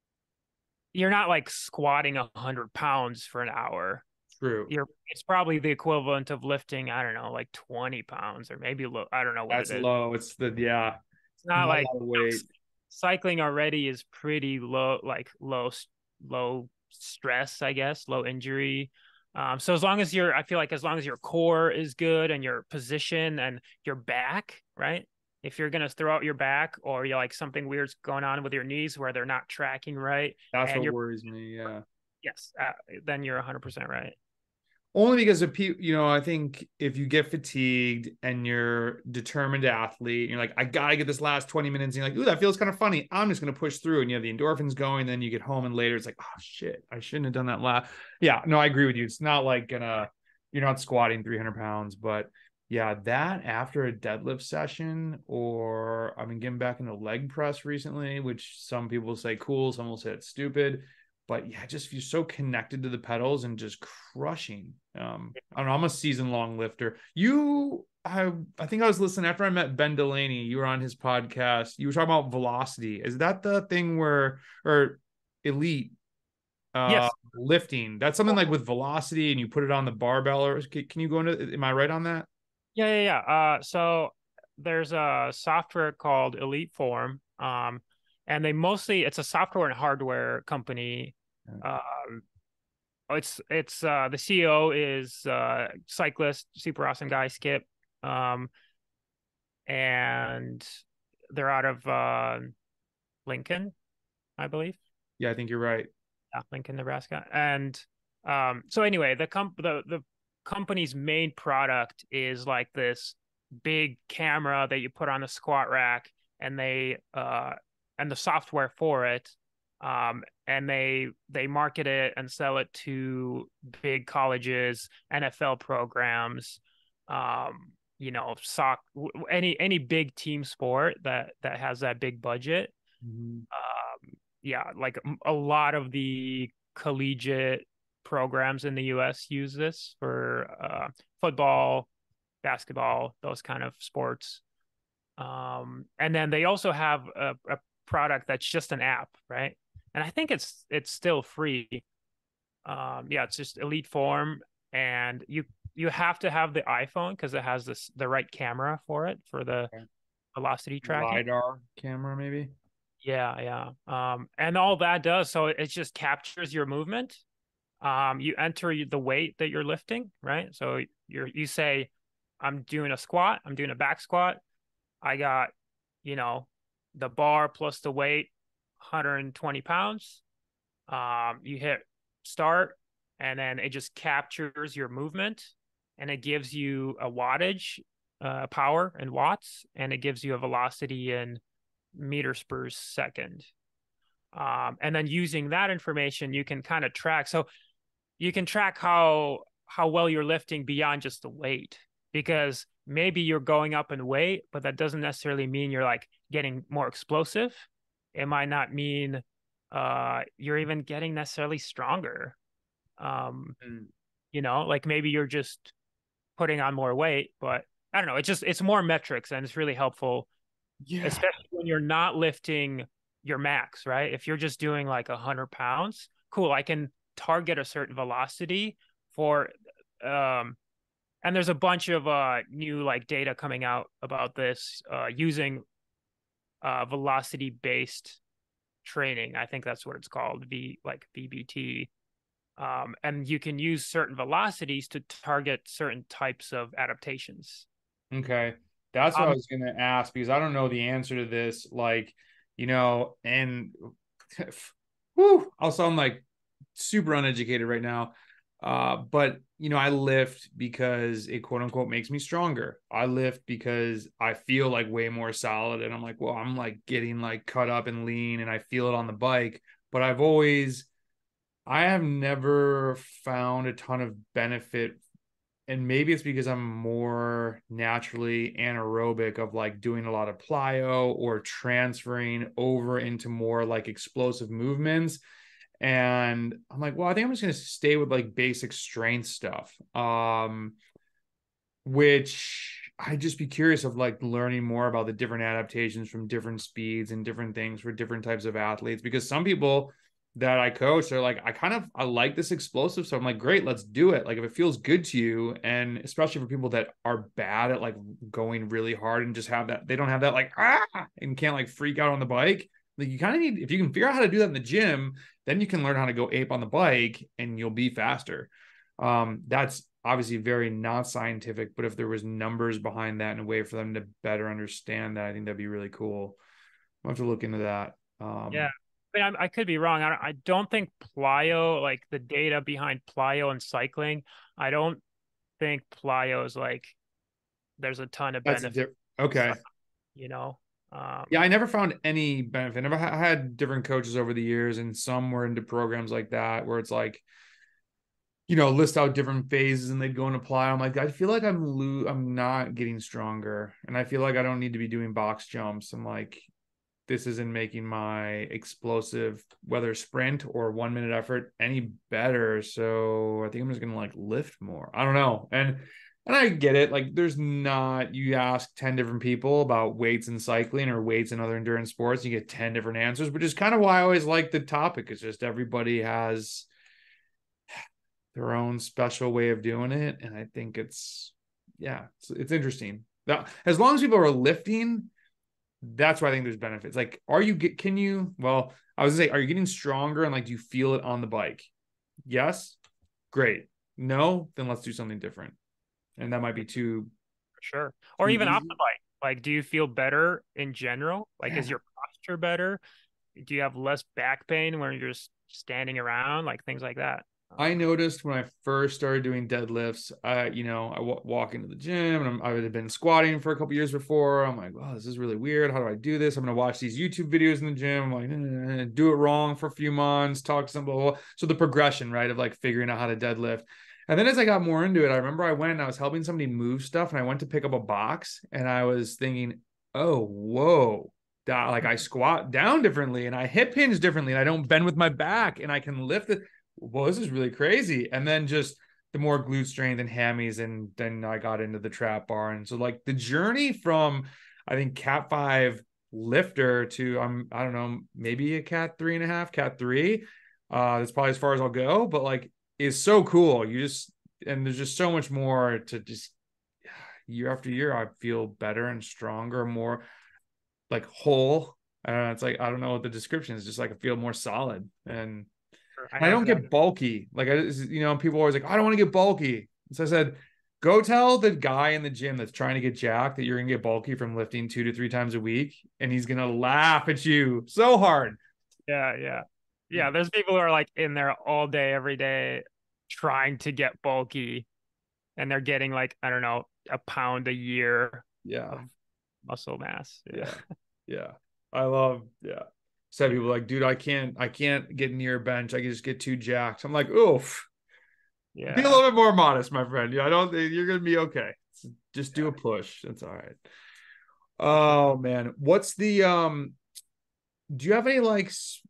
you're not like squatting a hundred pounds for an hour. true. You're, it's probably the equivalent of lifting, I don't know, like twenty pounds or maybe a little, I don't know what it That's is. low. It's the yeah, It's not not a like lot of weight. cycling already is pretty low, like low, low stress, I guess, low injury. Um, so as long as you're, I feel like as long as your core is good and your position and your back, right? if you're gonna throw out your back, or you're like something weird's going on with your knees where they're not tracking right, That's and what you're worries me. Yeah. yes, uh, then you're one hundred percent right. Only because of people, you know, I think if you get fatigued and you're determined athlete, and you're like, I gotta get this last twenty minutes, and you're like, ooh, that feels kind of funny. I'm just gonna push through, and you have the endorphins going. Then you get home, and later it's like, oh shit, I shouldn't have done that last. Yeah, no, I agree with you. It's not like gonna, you're not squatting three hundred pounds, but yeah, that after a deadlift session, or I've been getting back into leg press recently, which some people say cool, some will say it's stupid. But yeah, just you're so connected to the pedals and just crushing. Um, I don't know. I'm a season long lifter. You, I, I think I was listening after I met Ben Delaney. You were on his podcast. You were talking about velocity. Is that the thing where, or elite uh Yes. lifting? That's something like with velocity, and you put it on the barbell. Or can, can you go into? Am I right on that? Yeah, yeah, yeah. Uh, so there's a software called Elite Form, um, and they mostly it's a software and hardware company. Um, it's it's uh, the C E O is uh, cyclist, super awesome guy, Skip, um, and they're out of uh, Lincoln, I believe. Yeah, I think you're right. Yeah, Lincoln, Nebraska. And um, so anyway, the comp the the company's main product is like this big camera that you put on a squat rack, and they uh and the software for it. Um, and they they market it and sell it to big colleges, N F L programs, um, you know, soc any any big team sport that that has that big budget. Mm-hmm. Um, yeah, like a lot of the collegiate programs in the U S use this for uh, football, basketball, those kind of sports. Um, and then they also have a, a product that's just an app, right? And I think it's it's still free. Um, yeah, it's just Elite Form, and you you have to have the iPhone because it has this the right camera for it for the Okay. velocity tracking. LiDAR camera, maybe. Yeah, yeah. Um, and all that does, so it just captures your movement. Um, you enter the weight that you're lifting, right? So you're you say, I'm doing a squat, I'm doing a back squat. I got, you know, the bar plus the weight, one hundred twenty pounds. Um, you hit start, and then it just captures your movement, and it gives you a wattage, uh, power in watts, and it gives you a velocity in meters per second. Um, and then using that information, you can kind of track. So you can track how how well you're lifting beyond just the weight, because maybe you're going up in weight, but that doesn't necessarily mean you're like getting more explosive. It might not mean uh, you're even getting necessarily stronger. Um, Mm. you know, like maybe you're just putting on more weight, but I don't know. It's just it's more metrics, and it's really helpful, Yeah. especially when you're not lifting your max, right? If you're just doing like a hundred pounds, cool. I can target a certain velocity for, um, and there's a bunch of uh new like data coming out about this, uh, using uh velocity based training. I think that's what it's called, V like V B T. Um, and you can use certain velocities to target certain types of adaptations. Okay. That's what I Um, was going to ask because I don't know the answer to this. Like, you know, and whew, I'll sound like super uneducated right now. Uh, but, you know, I lift because it quote unquote makes me stronger. I lift because I feel like way more solid. And I'm like, well, I'm like getting like cut up and lean and I feel it on the bike. But I've always, I have never found a ton of benefit, and maybe it's because I'm more naturally anaerobic of like doing a lot of plyo or transferring over into more like explosive movements. And I'm like, well, I think I'm just going to stay with like basic strength stuff. Um, which I'd just be curious of like learning more about the different adaptations from different speeds and different things for different types of athletes. Because some people that I coach are like, I kind of I like this explosive. So I'm like, great, let's do it. Like if it feels good to you, and especially for people that are bad at like going really hard and just have that, they don't have that like ah and can't like freak out on the bike. Like you kind of need, if you can figure out how to do that in the gym, then you can learn how to go ape on the bike and you'll be faster. Um, that's obviously very not scientific, but if there was numbers behind that and a way for them to better understand that, I think that'd be really cool. I'll have to look into that. Yeah. Um, I mean, I, I could be wrong. I, I don't think plyo, like the data behind plyo and cycling, I don't think plyo is like there's a ton of that's a benefit, different. Okay. you know. Yeah, Um, I never found any benefit. I never ha- had different coaches over the years, and some were into programs like that where it's like, you know, list out different phases and they'd go and apply. I'm like, I feel like I'm lo- I'm not getting stronger, and I feel like I don't need to be doing box jumps. I'm like, this isn't making my explosive, whether sprint or one minute effort, any better. So I think I'm just gonna like lift more. I don't know. And and I get it. Like there's not, you ask ten different people about weights in cycling or weights in other endurance sports, you get ten different answers, which is kind of why I always like the topic. It's just everybody has their own special way of doing it. And I think it's yeah, it's, it's interesting. Now, as long as people are lifting, that's why I think there's benefits. Like, are you get can you well, I was gonna say, are you getting stronger and like do you feel it on the bike? Yes, great. No, then let's do something different. And that might be too sure. Or too even off the easy. bike. Like, do you feel better in general? Like, is Yeah. your posture better? Do you have less back pain when you're just standing around? Like things like that. I Uh, noticed when I first started doing deadlifts, I, you know, I w- walk into the gym and I'm, I would have been squatting for a couple years before. I'm like, oh, this is really weird. How do I do this? I'm going to watch these YouTube videos in the gym. I'm like, eh, do it wrong for a few months, talk to some blah, blah, blah. So the progression, right, of like figuring out how to deadlift. And then as I got more into it, I remember I went and I was helping somebody move stuff and I went to pick up a box and I was thinking, oh, whoa. That, like I squat down differently and I hip hinge differently and I don't bend with my back and I can lift it. Well, this is really crazy. And then just the more glute strength and hammies, and then I got into the trap bar. And so like the journey from I think cat five lifter to I'm I don't know, maybe a cat three and a half, cat three. Uh that's probably as far as I'll go, but like is so cool. You just and there's just so much more to just year after year, I feel better and stronger, more like whole. I don't know. It's like I don't know what the description is. Just like I feel more solid, and I I know don't exactly. get bulky. Like I, you know, people are always like, I don't want to get bulky. So I said, go tell the guy in the gym that's trying to get jacked that you're gonna get bulky from lifting two to three times a week, and he's gonna laugh at you so hard. Yeah, yeah. Yeah, there's people who are like in there all day, every day, trying to get bulky, and they're getting like, I don't know, a pound a year Yeah, of muscle mass. Yeah. yeah, yeah. I love, yeah. Said Yeah. people like, dude, I can't, I can't get near a bench. I can just get too jacked. I'm like, oof. Be a Yeah. little bit more modest, my friend. Yeah, I don't. You're gonna be okay. Just do Yeah, a push. That's all right. for sure. Oh man, what's the um? Do you have any like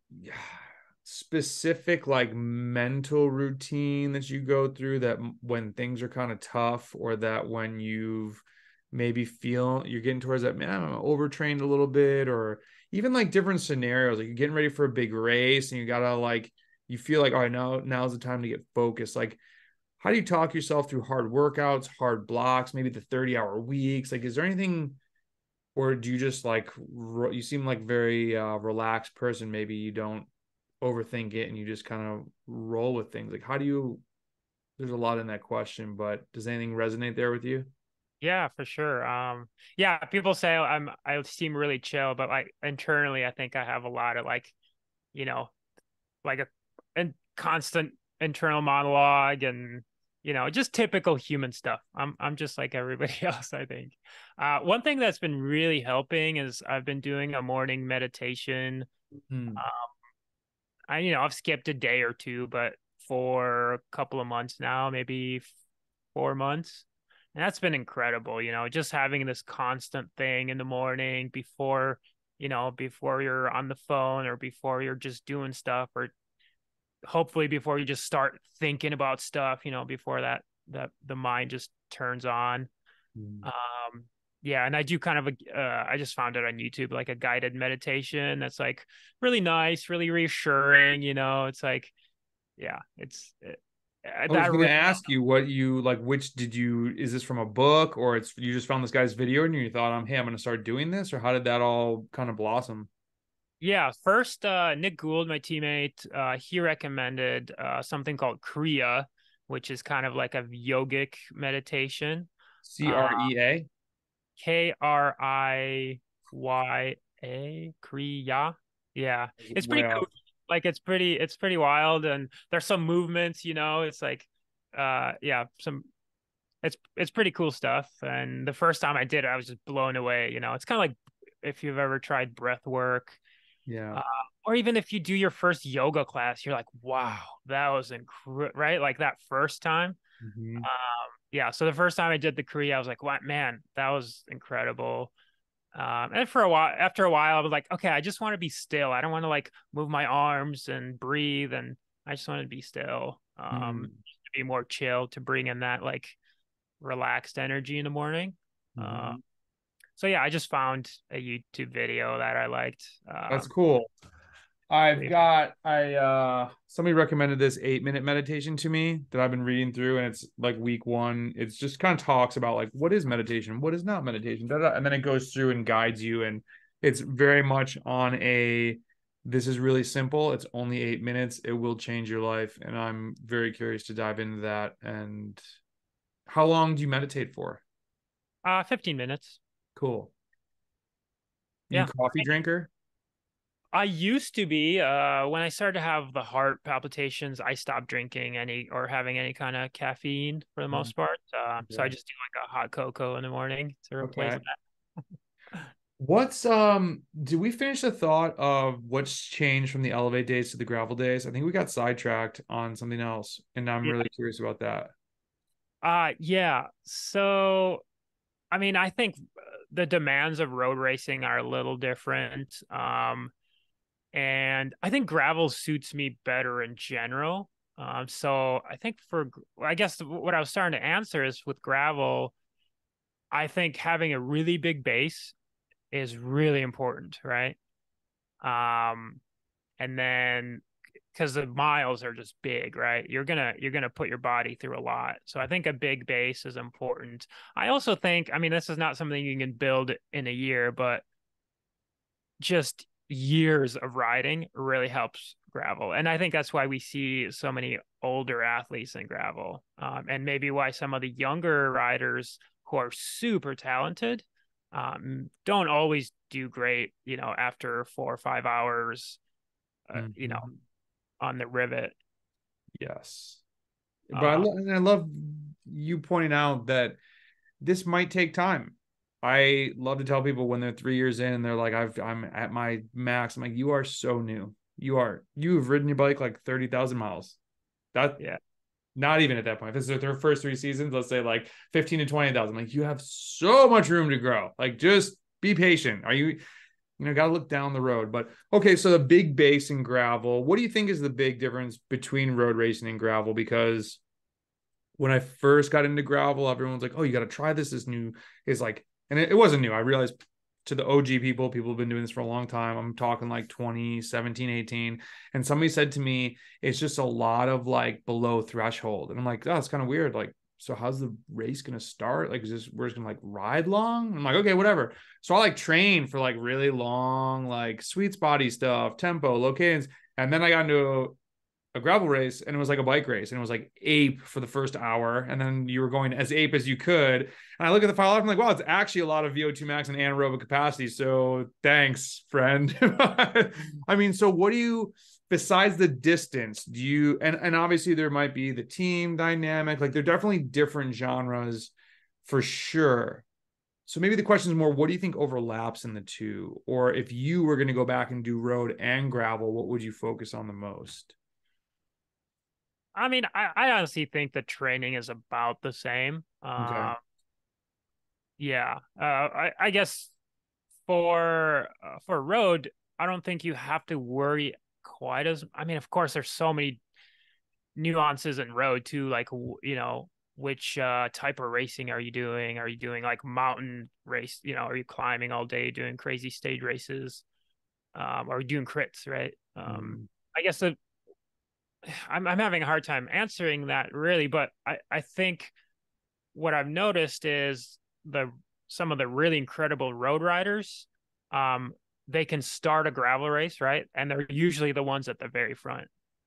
specific like mental routine that you go through that when things are kind of tough, or that when you've maybe feel you're getting towards that, man, I'm overtrained a little bit, or even like different scenarios, like you're getting ready for a big race and you gotta like you feel like, all right, now now's the time to get focused. Like, how do you talk yourself through hard workouts, hard blocks, maybe the thirty hour weeks? Like, is there anything, or do you just like, you seem like very uh, relaxed person? Maybe you don't overthink it and you just kind of roll with things. Like, how do you, there's a lot in that question, but does anything resonate there with you? Yeah, for sure. Um, yeah, people say I'm I seem really chill, but like internally I think I have a lot of like, you know, like a and constant internal monologue and you know, just typical human stuff. I'm I'm just like everybody else, I think. Uh, one thing that's been really helping is I've been doing a morning meditation. Hmm. Uh, I you know, I've skipped a day or two, but for a couple of months now, maybe four months. And that's been incredible, you know, just having this constant thing in the morning before, you know, before you're on the phone or before you're just doing stuff, or hopefully before you just start thinking about stuff, you know, before that that the mind just turns on. Hmm. Um yeah, and I do kind of a uh, I just found it on YouTube, like a guided meditation that's like really nice, really reassuring, you know. It's like yeah, it's it, I was that gonna really ask you what you like. Which did you? Is this from a book, or it's you just found this guy's video and you thought, "I'm hey, I'm gonna start doing this," or how did that all kind of blossom? Yeah, first, uh, Nick Gould, my teammate, uh, he recommended uh, something called Kriya, which is kind of like a yogic meditation. C Uh, R E A. K R I Y A, Kriya. Yeah, it's Way pretty off. cool. Like it's pretty, it's pretty wild, and there's some movements. You know, it's like, uh, yeah, some. It's it's pretty cool stuff. And the first time I did it, I was just blown away. You know, it's kind of like if you've ever tried breath work, Yeah. uh, or even if you do your first yoga class, you're like, wow, that was incredible, right? Like that first time. Hmm. Um, yeah. So the first time I did the Kriya, I was like, what, man, that was incredible. Um, and for a while, after a while, I was like, okay, I just want to be still. I don't want to like move my arms and breathe, and I just want to be still. Um, Hmm. to be more chill, to bring in that like relaxed energy in the morning. Uh, Hmm. so yeah, I just found a YouTube video that I liked. That's Um, cool. I've got I uh somebody recommended this eight minute meditation to me that I've been reading through, and it's like week one. It's just kind of talks about like what is meditation, what is not meditation, da, da, and then it goes through and guides you, and it's very much on a this is really simple. It's only eight minutes. It will change your life, and I'm very curious to dive into that. And how long do you meditate for? uh, fifteen minutes. Cool. You Yeah. coffee drinker? I used to be, uh, when I started to have the heart palpitations, I stopped drinking any or having any kind of caffeine for the Mhm. most part. Uh, so I Yeah. just do like a hot cocoa in the morning to replace Okay. that. What's um did we finish the thought of what's changed from the Elevate days to the gravel days? I think we got sidetracked on something else, and I'm Yeah. really curious about that. Uh, yeah. So, I mean, I think uh, the demands of road racing are a little different. Um, and I think gravel suits me better in general. Um, so I think for, I guess what I was starting to answer is with gravel, I think having a really big base is really important, right? Um, and then because the miles are just big, right? You're gonna you're gonna put your body through a lot. So I think a big base is important. I also think, I mean, this is not something you can build in a year, but just years of riding really helps gravel. And I think that's why we see so many older athletes in gravel. Um, and maybe why some of the younger riders who are super talented um, don't always do great, you know, after four or five hours, uh, you know, Mhm. on the rivet. Yes. But I, Uh, lo- and I love you pointing out that this might take time. I love to tell people when they're three years in and they're like, I've I'm at my max. I'm like, you are so new. You are you've ridden your bike like thirty thousand miles. That yeah. not even at that point. If it's their first three seasons, let's say like fifteen to twenty thousand. Like you have so much room to grow. Like just be patient. Are you, you know, got to look down the road. But okay, so the big base and gravel. What do you think is the big difference between road racing and gravel? Because when I first got into gravel, everyone's like, "Oh, you got to try this. This new is like," and it, it wasn't new. I realized to the O G people, people have been doing this for a long time. I'm talking like twenty seventeen, eighteen. And somebody said to me, it's just a lot of like below threshold. And I'm like, oh, that's kind of weird. Like, so how's the race going to start? Like, is this, we're just going to like ride long? And I'm like, okay, whatever. So I like train for like really long, like sweet spotty stuff, tempo, locations. And then I got into a gravel race and it was like a bike race and it was like ape for the first hour and then you were going as ape as you could and I look at the file I'm like wow it's actually a lot of V O two max and anaerobic capacity so thanks friend. I mean so what do you besides the distance do you and and obviously there might be the team dynamic like they're definitely different genres for sure so maybe the question is more what do you think overlaps in the two or if you were going to go back and do road and gravel what would you focus on the most. I mean, I, I honestly think the training is about the same. Okay. Uh, yeah. Uh, I, I guess for uh, for road, I don't think you have to worry quite as. I mean, of course, there's so many nuances in road too. Like w- you know, which uh, type of racing are you doing? Are you doing like mountain race? You know, are you climbing all day, doing crazy stage races? Um, are you doing crits? Right. Um, Mhm. I guess the I'm I'm having a hard time answering that really, but I I think what I've noticed is the some of the really incredible road riders, um, they can start a gravel race, right? And they're usually the ones at the very front.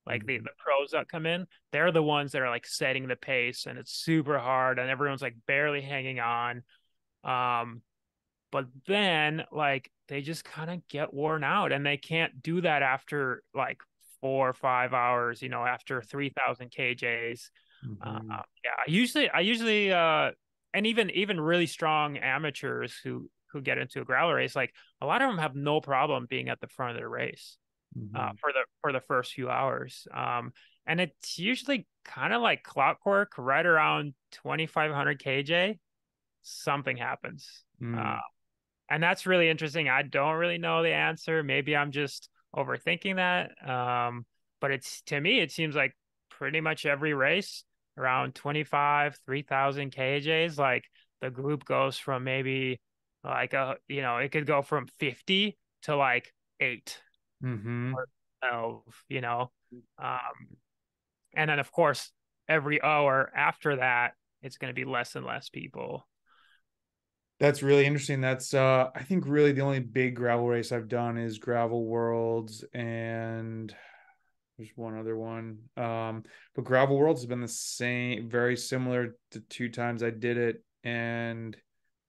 like the, Mhm. the pros that come in, they're the ones that are like setting the pace and it's super hard and everyone's like barely hanging on. Um, but then like they just kind of get worn out and they can't do that after like four or five hours, you know, after three thousand K Js. Uh, Mhm. yeah, I usually, I usually, uh, and even, even really strong amateurs who, who get into a gravel race, like a lot of them have no problem being at the front of the race, uh, Mhm. for the, for the first few hours. Um, and it's usually kind of like clockwork right around twenty-five hundred K J, something happens. Uh, Mm. and that's really interesting. I don't really know the answer. Maybe I'm just overthinking that. Um, but it's to me, it seems like pretty much every race around twenty-five, three thousand K Js, like the group goes from maybe like a, you know, it could go from fifty to like eight Mhm. or twelve, you know. Um, and then of course, every hour after that, it's going to be less and less people. That's really interesting. That's uh I think really the only big gravel race I've done is Gravel Worlds, and there's one other one. Um, but Gravel Worlds has been the same, very similar to two times I did it, and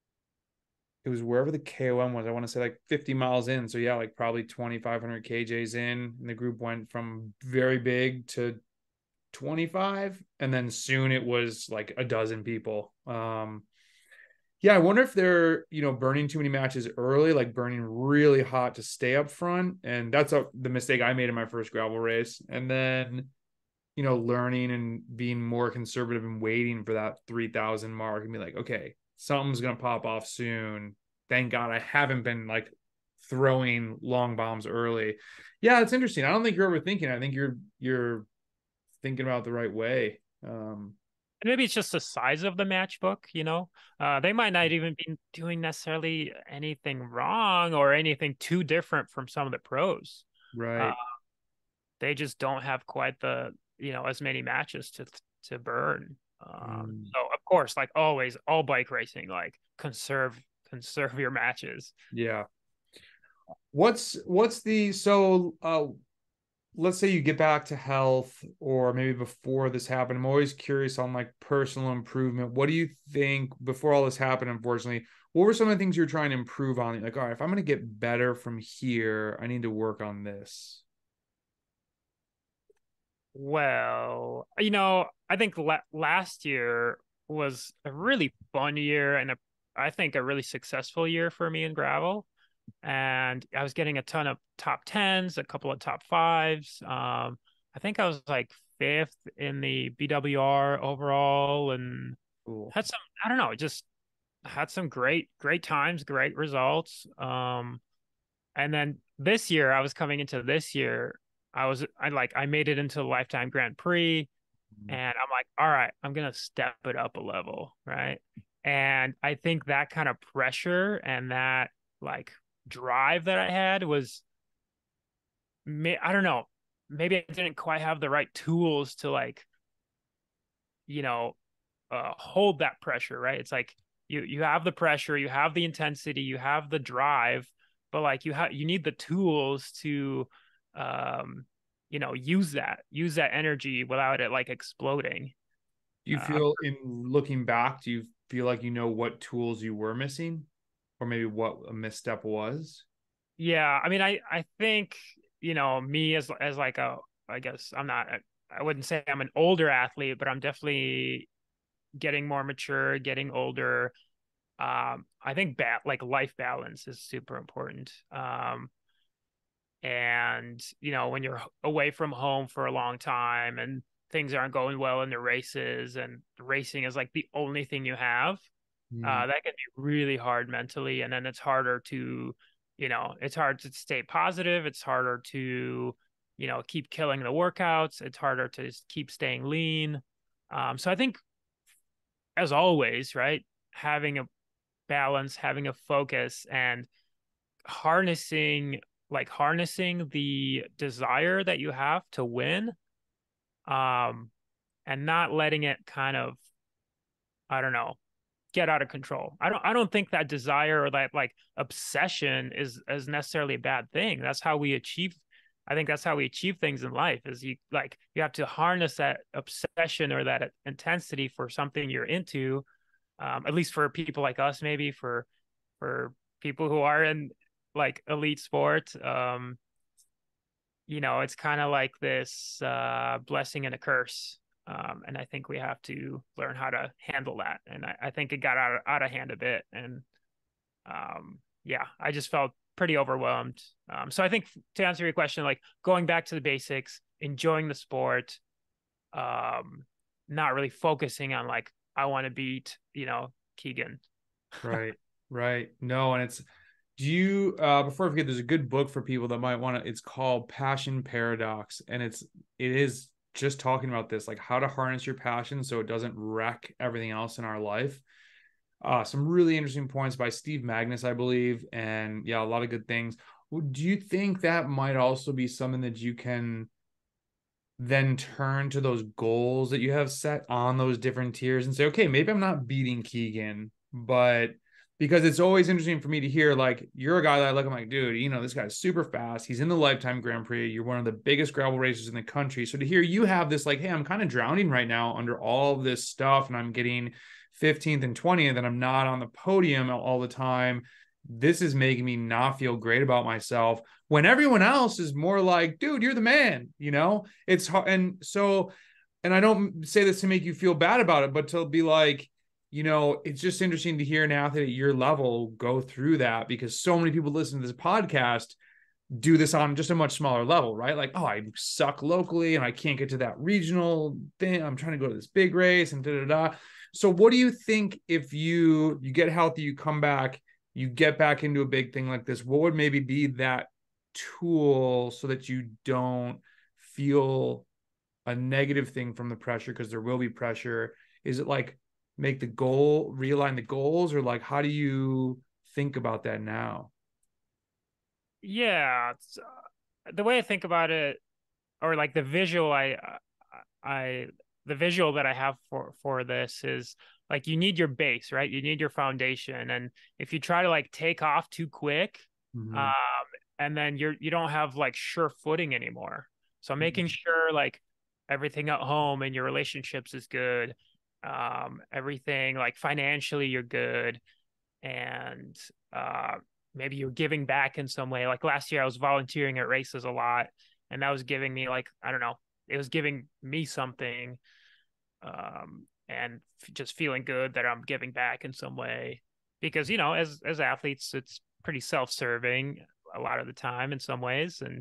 it was wherever the K O M was. I want to say like fifty miles in. So yeah, like probably twenty-five hundred K Js in, and the group went from very big to twenty-five, and then soon it was like a dozen people. Um, yeah, I wonder if they're, you know, burning too many matches early, like burning really hot to stay up front. And that's a, the mistake I made in my first gravel race. And then, you know, learning and being more conservative and waiting for that three thousand mark and be like, okay, something's going to pop off soon. Thank God I haven't been like throwing long bombs early. Yeah, it's interesting. I don't think you're overthinking. I think you're, you're thinking about it the right way. Um, And maybe it's just the size of the matchbook, you know. Uh, they might not even be doing necessarily anything wrong or anything too different from some of the pros. Uh, right. they just don't have quite the, you know, as many matches to to burn. Um, Mm, so of course, like always, all bike racing, like conserve conserve your matches. yeah. What's what's the so uh let's say you get back to health, or maybe before this happened. I'm always curious on like personal improvement. What do you think before all this happened, unfortunately? What were some of the things you're trying to improve on? Like, all right, if I'm gonna get better from here, I need to work on this. Well, you know, I think la last year was a really fun year and a, I think a really successful year for me in gravel. And I was getting a ton of top tens, a couple of top fives. Um, I think I was like fifth in the B W R overall and Cool. had some, I don't know, just had some great, great times, great results. Um, and then this year, I was coming into this year, I was I like I made it into the Lifetime Grand Prix, and I'm like, all right, I'm gonna step it up a level, right? And I think that kind of pressure and that like drive that I had was, may I don't know, maybe I didn't quite have the right tools to like, you know, uh, hold that pressure, right? It's like you you have the pressure, you have the intensity, you have the drive, but like you have you need the tools to um you know use that use that energy without it like exploding. Do you Uh, feel in looking back, do you feel like you know what tools you were missing? Or maybe what a misstep was? yeah, I mean, I I think you know me as as like a I guess I'm not I wouldn't say I'm an older athlete, but I'm definitely getting more mature, getting older. Um, I think ba like life balance is super important. Um, and you know when you're away from home for a long time and things aren't going well in the races and racing is like the only thing you have, Hmm. uh, that can be really hard mentally, and then it's harder to you know it's hard to stay positive, it's harder to you know keep killing the workouts, it's harder to keep staying lean. Um, so I think as always, right, having a balance, having a focus, and harnessing like harnessing the desire that you have to win, um and not letting it kind of, I don't know, get out of control. I don't I don't think that desire or that like obsession is is necessarily a bad thing. That's how we achieve I think that's how we achieve things in life is you like you have to harness that obsession or that intensity for something you're into. Um, at least for people like us, maybe for for people who are in like elite sport. Um, you know, it's kind of like this uh, blessing and a curse. Um, and I think we have to learn how to handle that. And I, I think it got out of, out of hand a bit. And um, yeah, I just felt pretty overwhelmed. Um, so I think to answer your question, like going back to the basics, enjoying the sport, um, not really focusing on like, I want to beat, you know, Keegan. Right. Right. No, and it's do you uh before I forget, there's a good book for people that might want to, it's called Passion Paradox. And it's it is just talking about this, like how to harness your passion so it doesn't wreck everything else in our life. Uh, some really interesting points by Steve Magnus, I believe. And yeah, a lot of good things. Do you think that might also be something that you can then turn to those goals that you have set on those different tiers and say, okay, maybe I'm not beating Keegan, but because it's always interesting for me to hear, like, you're a guy that I look, I'm like, dude, you know, this guy's super fast. He's in the Lifetime Grand Prix. You're one of the biggest gravel racers in the country. So to hear you have this, like, hey, I'm kind of drowning right now under all of this stuff and I'm getting fifteenth and twentieth and I'm not on the podium all the time. This is making me not feel great about myself when everyone else is more like, dude, you're the man, you know, it's hard. And so, and I don't say this to make you feel bad about it, but to be like, you know, it's just interesting to hear an athlete at your level go through that because so many people listen to this podcast do this on just a much smaller level, right? Like, oh, I suck locally and I can't get to that regional thing. I'm trying to go to this big race and da da da. So what do you think if you you get healthy, you come back, you get back into a big thing like this, what would maybe be that tool so that you don't feel a negative thing from the pressure? Because there will be pressure. Is it like make the goal, realign the goals, or like how do you think about that now? Yeah, uh, the way I think about it, or like the visual I, I, the visual that I have for for this is like you need your base, right? You need your foundation, and if you try to like take off too quick, Mm-hmm. um, and then you're you don't have like sure footing anymore. So Mm-hmm. making sure like everything at home and your relationships is good, um, everything like financially you're good, and uh, maybe you're giving back in some way. Like last year, I was volunteering at races a lot, and that was giving me like I don't know, it was giving me something, um, and f- just feeling good that I'm giving back in some way. Because you know, as as athletes, it's pretty self-serving a lot of the time in some ways, and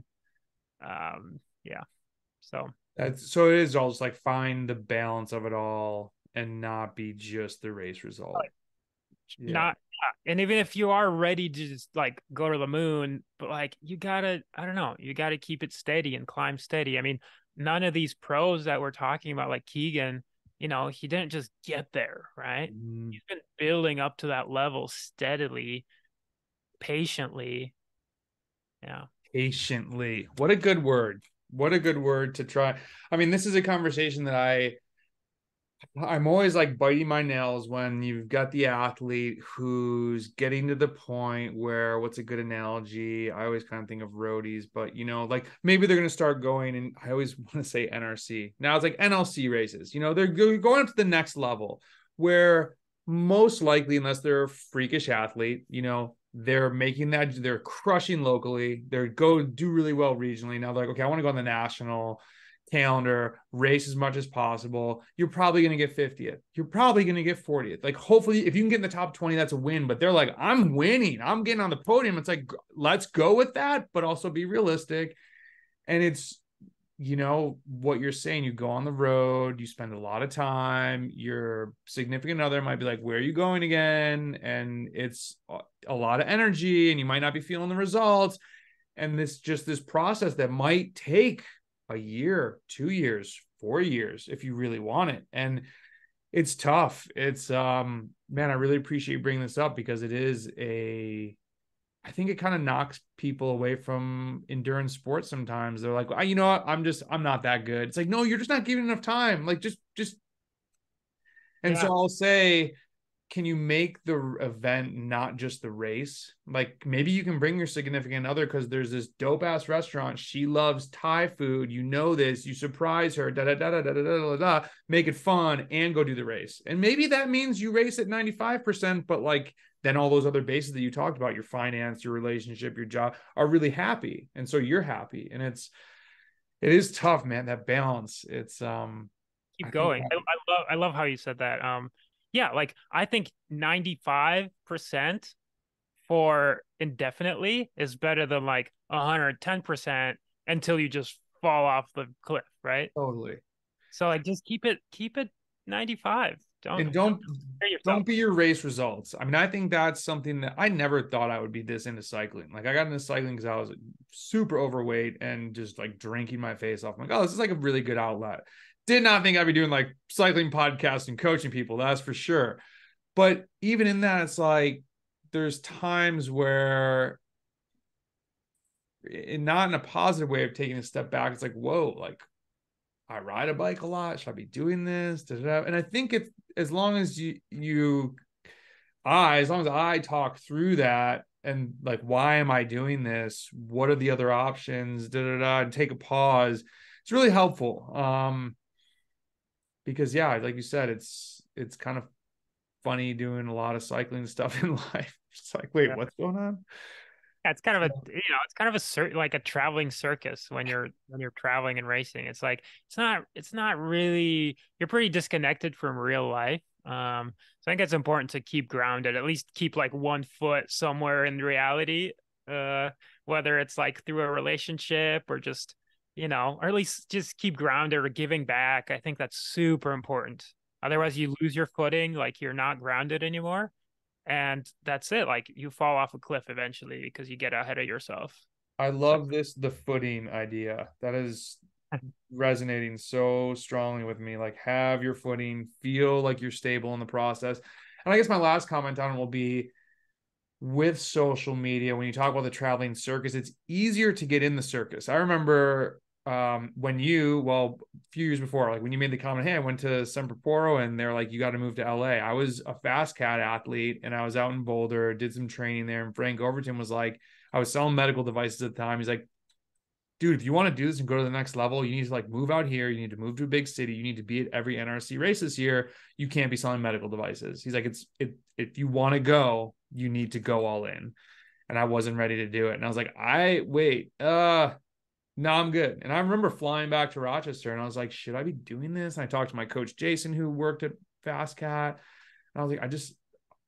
um, yeah, so. That's so it is all just like find the balance of it all and not be just the race result. Yeah. Not and even if you are ready to just like go to the moon, but like you gotta, I don't know, you gotta keep it steady and climb steady. I mean, none of these pros that we're talking about, like Keegan, you know, he didn't just get there, right? Mm, He's been building up to that level steadily, patiently. Yeah. patiently. What a good word. What a good word to try. I mean, this is a conversation that I I'm always like biting my nails when you've got the athlete who's getting to the point where what's a good analogy? I always kind of think of roadies, but you know, like maybe they're going to start going, and I always want to say N R C. Now it's like N L C races. You know, they're going up to the next level where most likely, unless they're a freakish athlete, you know, they're making that, they're crushing locally, they're go do really well regionally. Now they're like, okay, I want to go on the national calendar, race as much as possible. You're probably going to get fiftieth. You're probably going to get fortieth. Like, hopefully, if you can get in the top twenty, that's a win. But they're like, I'm winning. I'm getting on the podium. It's like, let's go with that, but also be realistic. And it's, you know, what you're saying. You go on the road, you spend a lot of time. Your significant other might be like, where are you going again? And it's a lot of energy, and you might not be feeling the results. And this just this process that might take a year, two years, four years if you really want it. And it's tough. It's um man, I really appreciate you bringing this up because it is a I think it kind of knocks people away from endurance sports sometimes. They're like, oh, you know what? I'm just I'm not that good. It's like, no, you're just not giving enough time. Like just just and so Yeah. I'll say can you make the event not just the race? Like maybe you can bring your significant other because there's this dope ass restaurant. She loves Thai food. You know this. You surprise her. Da da da da da da da da. Make it fun and go do the race. And maybe that means you race at ninety-five percent, but like then all those other bases that you talked about, your finance, your relationship, your job, are really happy, and so you're happy. And it's it is tough, man. That balance. It's um. I Keep think going. I, I love I love how you said that. Um, yeah, like I think ninety-five percent for indefinitely is better than like one hundred ten percent until you just fall off the cliff, right? totally. So like just keep it keep it ninety-five. Don't And don't don't hurt yourself. don't be your race results. I mean, I think that's something that I never thought I would be this into cycling. Like I got into cycling because I was super overweight and just like drinking my face off. I'm like, oh, this is like a really good outlet. Did not think I'd be doing like cycling podcasts and coaching people, that's for sure. But even in that, it's like there's times where in, not in a positive way of taking a step back, it's like, whoa, like I ride a bike a lot. Should I be doing this? Da-da-da. And I think it's as long as you you I as long as I talk through that and like why am I doing this? What are the other options? Da da da. And take a pause. It's really helpful. Um, because yeah, like you said, it's it's kind of funny doing a lot of cycling stuff in life. It's like, wait, Yeah. what's going on? Yeah, it's kind of a you know it's kind of a cir- like a traveling circus when you're when you're traveling and racing. It's like it's not it's not really you're pretty disconnected from real life. Um, so I think it's important to keep grounded, at least keep like one foot somewhere in reality. Uh, whether it's like through a relationship or just you know, or at least just keep grounded or giving back. I think that's super important. Otherwise, you lose your footing, like you're not grounded anymore and that's it. Like you fall off a cliff eventually because you get ahead of yourself. I So love this the footing idea. That is resonating so strongly with me. Like have your footing, feel like you're stable in the process. And I guess my last comment on it will be with social media, when you talk about the traveling circus, it's easier to get in the circus. I remember um, when you, well, a few years before, like when you made the comment, hey, I went to Semproporo and they're like, you got to move to L A. I was a fast cat athlete and I was out in Boulder, did some training there. And Frank Overton was like, I was selling medical devices at the time. He's like, dude, if you want to do this and go to the next level, you need to like move out here. You need to move to a big city. You need to be at every N R C race this year. You can't be selling medical devices. He's like, it's it if you want to go, you need to go all in. And I wasn't ready to do it. And I was like, I wait, uh, no, I'm good. And I remember flying back to Rochester and I was like, should I be doing this? And I talked to my coach Jason, who worked at Fast Cat. And I was like, I just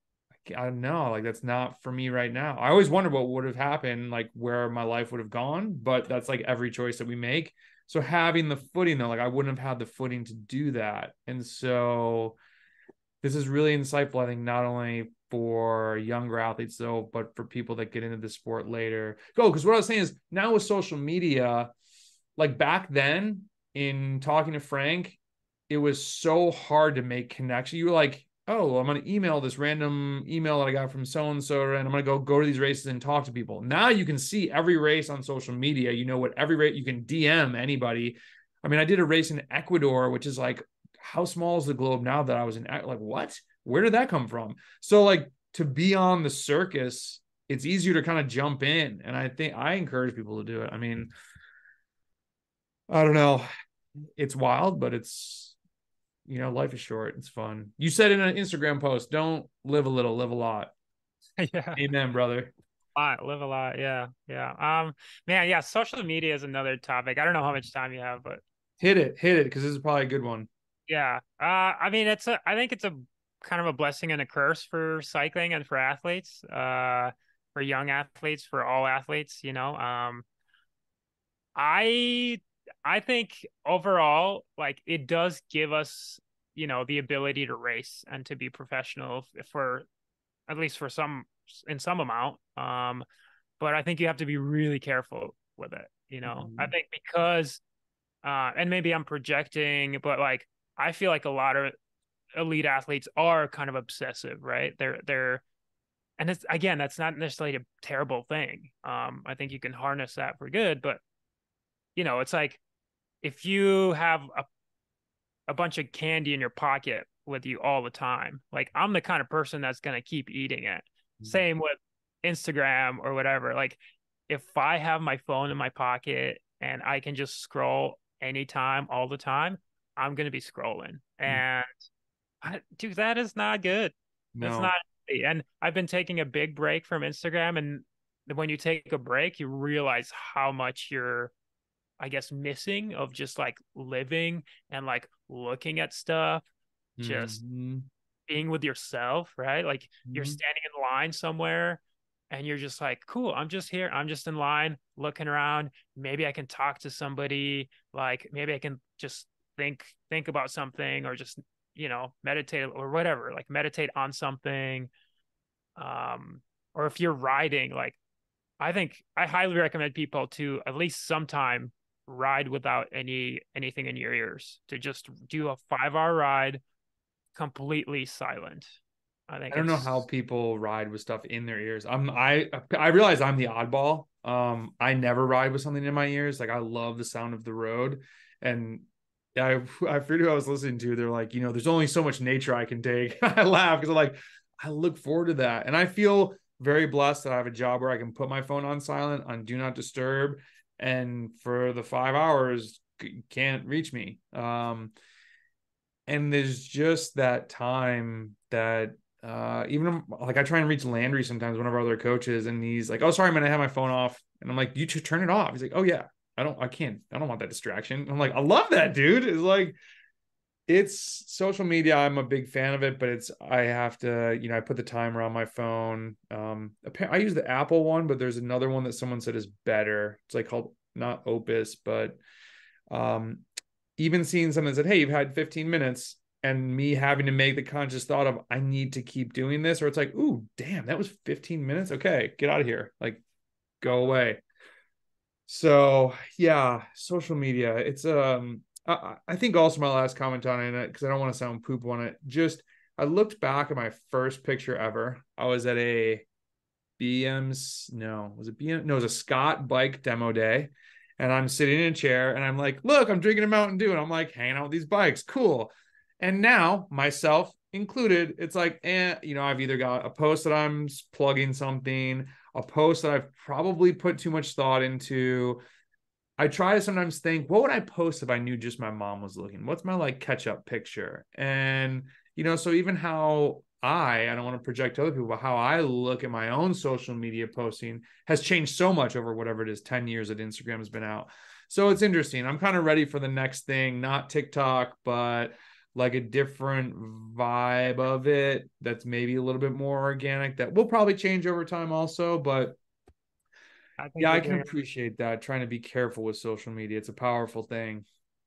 I don't know, like that's not for me right now. I always wonder what would have happened, like where my life would have gone, but that's like every choice that we make. So having the footing though, like I wouldn't have had the footing to do that. And so this is really insightful, I think, not only for younger athletes though, but for people that get into the sport later. Go, because what I was saying is now with social media, like back then in talking to Frank, it was so hard to make connection. You were like, oh, I'm going to email this random email that I got from so-and-so, and I'm going to go go to these races and talk to people. Now you can see every race on social media. You know what every race, you can D M anybody. I mean, I did a race in Ecuador, which is like, how small is the globe now that I was in? Like, what? Where did that come from? So like to be on the circus, it's easier to kind of jump in. And I think I encourage people to do it. I mean, I don't know. It's wild, but it's, you know, life is short. It's fun. You said in an Instagram post, don't live a little, live a lot. yeah, Amen, brother. a lot, live a lot. Yeah, yeah. Um, man, yeah. Social media is another topic. I don't know how much time you have, but Hit it, hit it, because this is probably a good one. yeah. Uh, I mean, it's a. I think it's a kind of a blessing and a curse for cycling and for athletes. Uh, for young athletes, for all athletes. You know. Um, I I think overall, like it does give us, you know, the ability to race and to be professional for at least for some in some amount. Um, but I think you have to be really careful with it. You know, I Mhm. think because uh, and maybe I'm projecting, but like I feel like a lot of elite athletes are kind of obsessive, right? They're they're and it's again, that's not necessarily a terrible thing. Um, I think you can harness that for good, but you know, it's like if you have a, a bunch of candy in your pocket with you all the time. Like I'm the kind of person that's going to keep eating it. Same with Instagram or whatever. Like if I have my phone in my pocket and I can just scroll anytime, all the time, I'm going to be scrolling. And I, dude, that is not good. That's No. not healthy. And I've been taking a big break from Instagram. And when you take a break, you realize how much you're, I guess, missing of just like living and like looking at stuff, just Mm-hmm. being with yourself, right? Like you're Mm-hmm. standing in line somewhere and you're just like, cool, I'm just here. I'm just in line looking around. Maybe I can talk to somebody. Like maybe I can just think think about something or just, you know, meditate or whatever, like meditate on something. Um, or if you're riding, like I think I highly recommend people to at least sometime ride without any anything in your ears, to just do a five hour ride completely silent. I I think don't know how it's people ride with stuff in their ears. I'm I I realize I'm the oddball. Um, I never ride with something in my ears. Like I love the sound of the road, and I I forget who I was listening to. They're like, you know, there's only so much nature I can take. I laugh because I'm like, I look forward to that, and I feel very blessed that I have a job where I can put my phone on silent, on do not disturb, and for the five hours can't reach me. Um, and there's just that time that uh even like I try and reach Landry sometimes, one of our other coaches, and he's like, oh sorry man, I have my phone off, and I'm like, you should turn it off. He's like, oh yeah, I don't I can't I don't want that distraction. I'm like, I love that, dude. It's like it's social media. I'm a big fan of it, but it's I have to, you know, I put the timer on my phone. um I use the Apple one, but there's another one that someone said is better. It's like called not Opus, but um even seeing something that said, hey, you've had fifteen minutes, and me having to make the conscious thought of, I need to keep doing this, or it's like, ooh, damn, that was fifteen minutes. Okay, get out of here. Like, go away. So yeah, social media. It's um I, I think also my last comment on it, because I don't want to sound poop on it. Just I looked back at my first picture ever. I was at a B M's, no, was it B M? No, it was a Scott bike demo day. And I'm sitting in a chair and I'm like, look, I'm drinking a Mountain Dew. And I'm like, hanging out with these bikes. Cool. And now, myself included, it's like, eh, you know, I've either got a post that I'm plugging something, a post that I've probably put too much thought into. I try to sometimes think, what would I post if I knew just my mom was looking? What's my like catch up picture? And, you know, so even how I, I don't want to project to other people, but how I look at my own social media posting has changed so much over whatever it is, ten years that Instagram has been out. So it's interesting. I'm kind of ready for the next thing, not TikTok, but like a different vibe of it that's maybe a little bit more organic, that will probably change over time also. But I think yeah, you're I can doing appreciate that. Trying to be careful with social media. It's a powerful thing.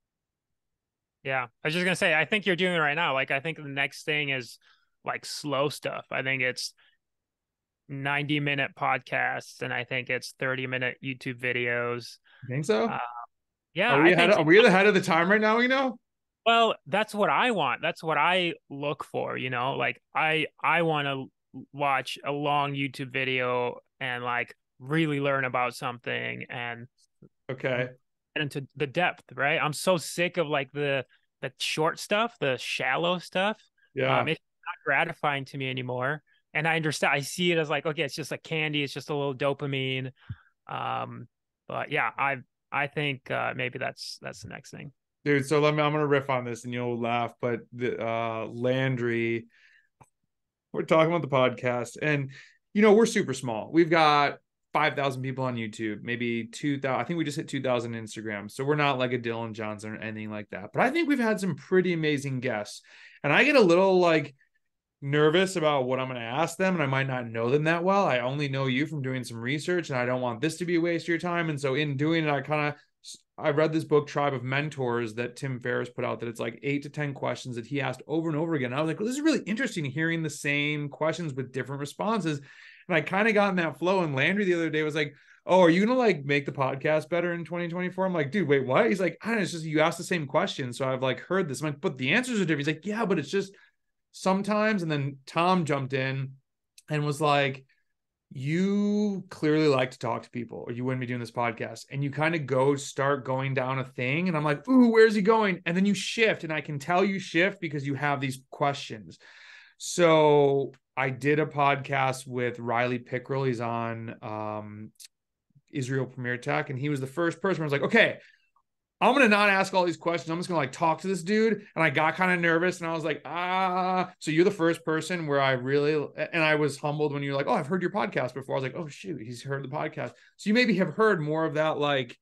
yeah. I was just gonna say, I think you're doing it right now. Like I think the next thing is like slow stuff. I think it's ninety minute podcasts and I think it's thirty minute YouTube videos. You think so? Uh, yeah, Are we I ahead? think Of, are we ahead of the time right now? You know? well, that's what I want. That's what I look for, you know? Like I I want to watch a long YouTube video and like really learn about something and Okay. get into the depth, right? I'm so sick of like the the short stuff, the shallow stuff. Um, Yeah. it's not gratifying to me anymore. And I understand, I see it as like, okay, it's just like candy, it's just a little dopamine. Um, but yeah, I I think uh maybe that's that's the next thing. Dude, so let me I'm gonna riff on this and you'll laugh, but the uh Landry, we're talking about the podcast, and you know, we're super small. We've got five thousand people on YouTube, maybe two thousand. I think we just hit two thousand Instagram. So we're not like a Dylan Johnson or anything like that. But I think we've had some pretty amazing guests. And I get a little like nervous about what I'm going to ask them, and I might not know them that well. I only know you from doing some research, and I don't want this to be a waste of your time. And so in doing it, I kind of I read this book, Tribe of Mentors, that Tim Ferriss put out, that it's like eight to ten questions that he asked over and over again. I was like, well, this is really interesting, hearing the same questions with different responses. And I kind of got in that flow. And Landry the other day was like, oh, are you going to like make the podcast better in twenty twenty-four? I'm like, dude, wait, what? He's like, I don't know. It's just, you asked the same question. So I've like heard this. I'm like, but the answers are different. He's like, yeah, but it's just sometimes. And then Tom jumped in and was like, you clearly like to talk to people or you wouldn't be doing this podcast, and you kind of go start going down a thing and I'm like, ooh, where's he going? And then you shift, and I can tell you shift because you have these questions. So I did a podcast with Riley Pickrell. He's on um, Israel Premier Tech, and he was the first person where I was like, okay, I'm going to not ask all these questions. I'm just going to like talk to this dude. And I got kind of nervous and I was like, ah, so you're the first person where I really, and I was humbled when you're like, oh, I've heard your podcast before. I was like, oh shoot, he's heard the podcast. So you maybe have heard more of that. Like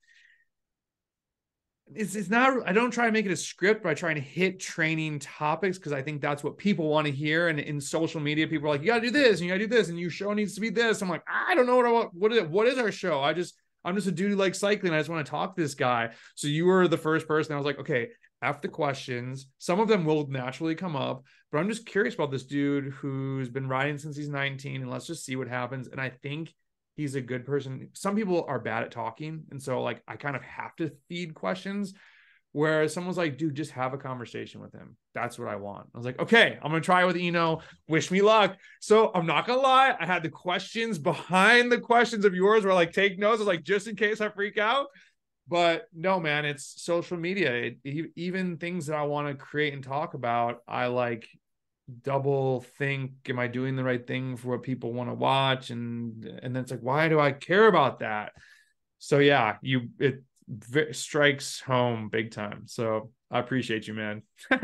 it's, it's not, I don't try to make it a script by trying to hit training topics, because I think that's what people want to hear. And in social media, people are like, you got to do this and you got to do this and your show needs to be this. I'm like, I don't know what I want. What is it? What is our show? I just, I'm just a dude who likes cycling. I just want to talk to this guy. So you were the first person. I was like, okay, F the questions. Some of them will naturally come up, but I'm just curious about this dude who's been riding since he's nineteen, and let's just see what happens. And I think he's a good person. Some people are bad at talking, and so like I kind of have to feed questions. Whereas someone's like, dude, just have a conversation with him. That's what I want. I was like, okay, I'm going to try it with Eno. Wish me luck. So I'm not going to lie. I had the questions behind the questions of yours where I like take notes. I was like, just in case I freak out. But no, man, it's social media. It, even things that I want to create and talk about, I like double think, am I doing the right thing for what people want to watch? And, and then it's like, why do I care about that? So yeah, you, it, strikes home big time. So I appreciate you, man.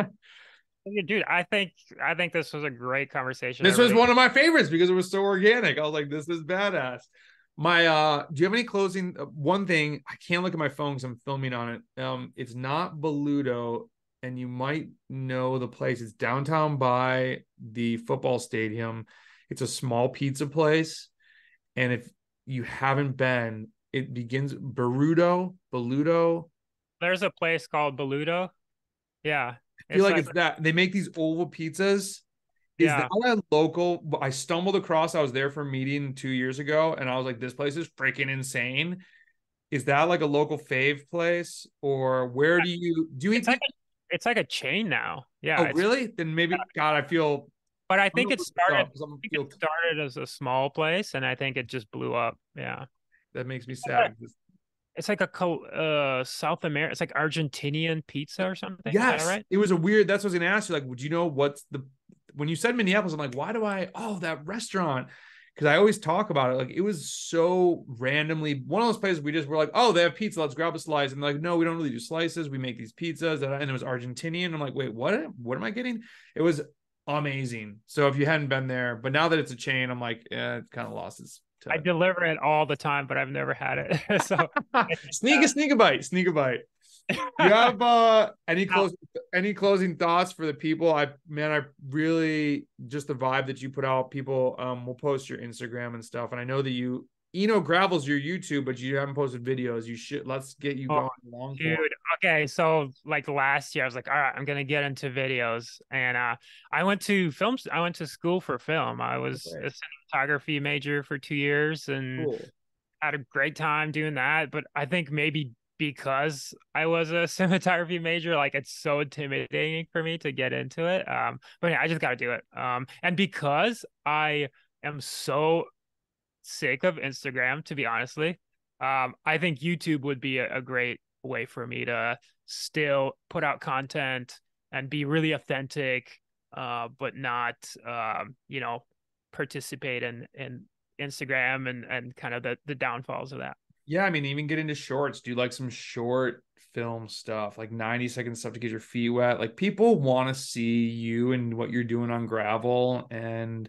Dude, I think I think this was a great conversation. This was one of my favorites because it was so organic. I was like, this is badass. My uh do you have any closing uh, one thing? I can't look at my phone because I'm filming on it. Um it's not Boludo, and you might know the place. It's downtown by the football stadium. It's a small pizza place, and if you haven't been, it begins Barudo, Boludo. There's a place called Boludo. Yeah. I feel like, like it's that. They make these oval pizzas. Is yeah. that a local? I stumbled across, I was there for a meeting two years ago, and I was like, this place is freaking insane. Is that like a local fave place? Or where do you do you it's eat? Like a, it's like a chain now. Yeah. Oh, really? Then maybe, God, I feel. But I think it started, I think feel... it started as a small place, and I think it just blew up. Yeah. That makes me sad. It's like a uh South America. It's like Argentinian pizza or something. Yes, is that right? It was a weird. That's what I was gonna ask you. Like, would you know what's the when you said Minneapolis? I'm like, why do I? Oh, that restaurant. Because I always talk about it. Like, it was so randomly one of those places we just were like, oh, they have pizza. Let's grab a slice. And like, no, we don't really do slices. We make these pizzas. And it was Argentinian. I'm like, wait, what? What am I getting? It was amazing. So if you hadn't been there, but now that it's a chain, I'm like, yeah, it kind of lost its. I deliver it all the time, but I've never had it. So sneak a sneak a bite, sneak a bite. You have uh any closing any closing thoughts for the people? I man, I really just the vibe that you put out. People um will post your Instagram and stuff, and I know that you Eno Gravel's your YouTube, but you haven't posted videos. You should let's get you oh, going long dude. form. Okay, so like last year, I was like, all right, I'm gonna get into videos, and uh, I went to films. I went to school for film. I was okay. a cinematography major for two years, and cool. had a great time doing that. But I think maybe because I was a cinematography major, like it's so intimidating for me to get into it. Um, but yeah, I just got to do it. Um, and because I am so sick of Instagram, to be honestly, um, I think YouTube would be a, a great way for me to still put out content and be really authentic, uh, but not, um, you know, participate in in Instagram and and kind of the the downfalls of that. Yeah, I mean, even get into shorts. Do like some short film stuff, like ninety second stuff to get your feet wet. Like, people want to see you and what you're doing on gravel. And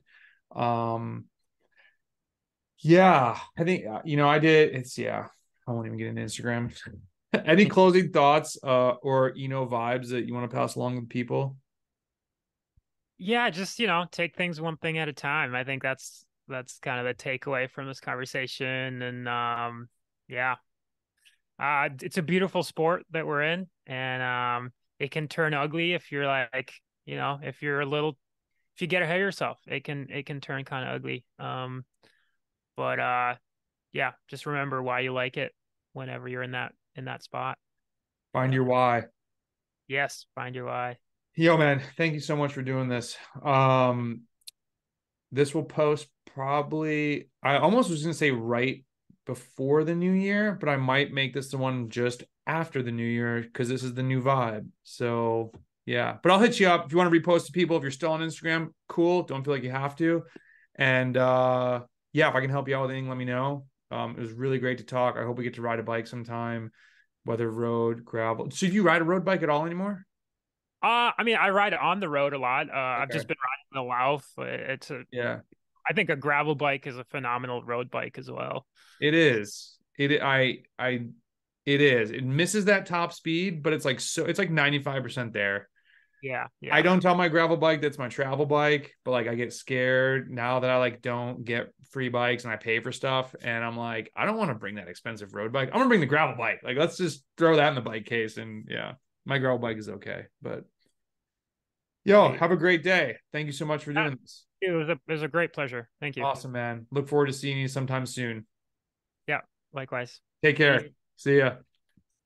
um yeah, I think, you know, I did. It's yeah, I won't even get into Instagram. Any closing thoughts uh or, you know, vibes that you want to pass along with people? Yeah, just, you know, take things one thing at a time. I think that's that's kind of the takeaway from this conversation. And um yeah, uh it's a beautiful sport that we're in, and um it can turn ugly if you're like, you know, if you're a little if you get ahead of yourself, it can it can turn kind of ugly. Um but uh yeah, just remember why you like it whenever you're in that in that spot. Find your why. Yes, find your why. Yo, man, thank you so much for doing this. Um this will post probably, I almost was going to say right before the new year, but I might make this the one just after the new year because this is the new vibe. So yeah, but I'll hit you up if you want to repost to people. If you're still on Instagram, cool. Don't feel like you have to. And uh, yeah, if I can help you out with anything, let me know. Um, it was really great to talk. I hope we get to ride a bike sometime, whether road, gravel. So do you ride a road bike at all anymore? Uh, I mean, I ride on the road a lot. Uh, I've Okay. just been riding the Louth. It's a, Yeah, I think a gravel bike is a phenomenal road bike as well. it is. It I I it is. It misses that top speed, but it's like so it's like ninety-five percent there. Yeah, I yeah. don't tell my gravel bike that's my travel bike, but like I get scared now that I like don't get free bikes and I pay for stuff. And I'm like, I don't want to bring that expensive road bike. I'm gonna bring the gravel bike. Like, let's just throw that in the bike case. And yeah, my gravel bike is okay. But yo, Sweet. have a great day. Thank you so much for Ah, doing this. it was a it was a great pleasure. Thank you. Awesome, man. Look forward to seeing you sometime soon. Yeah, likewise. Take Be care. easy. See ya.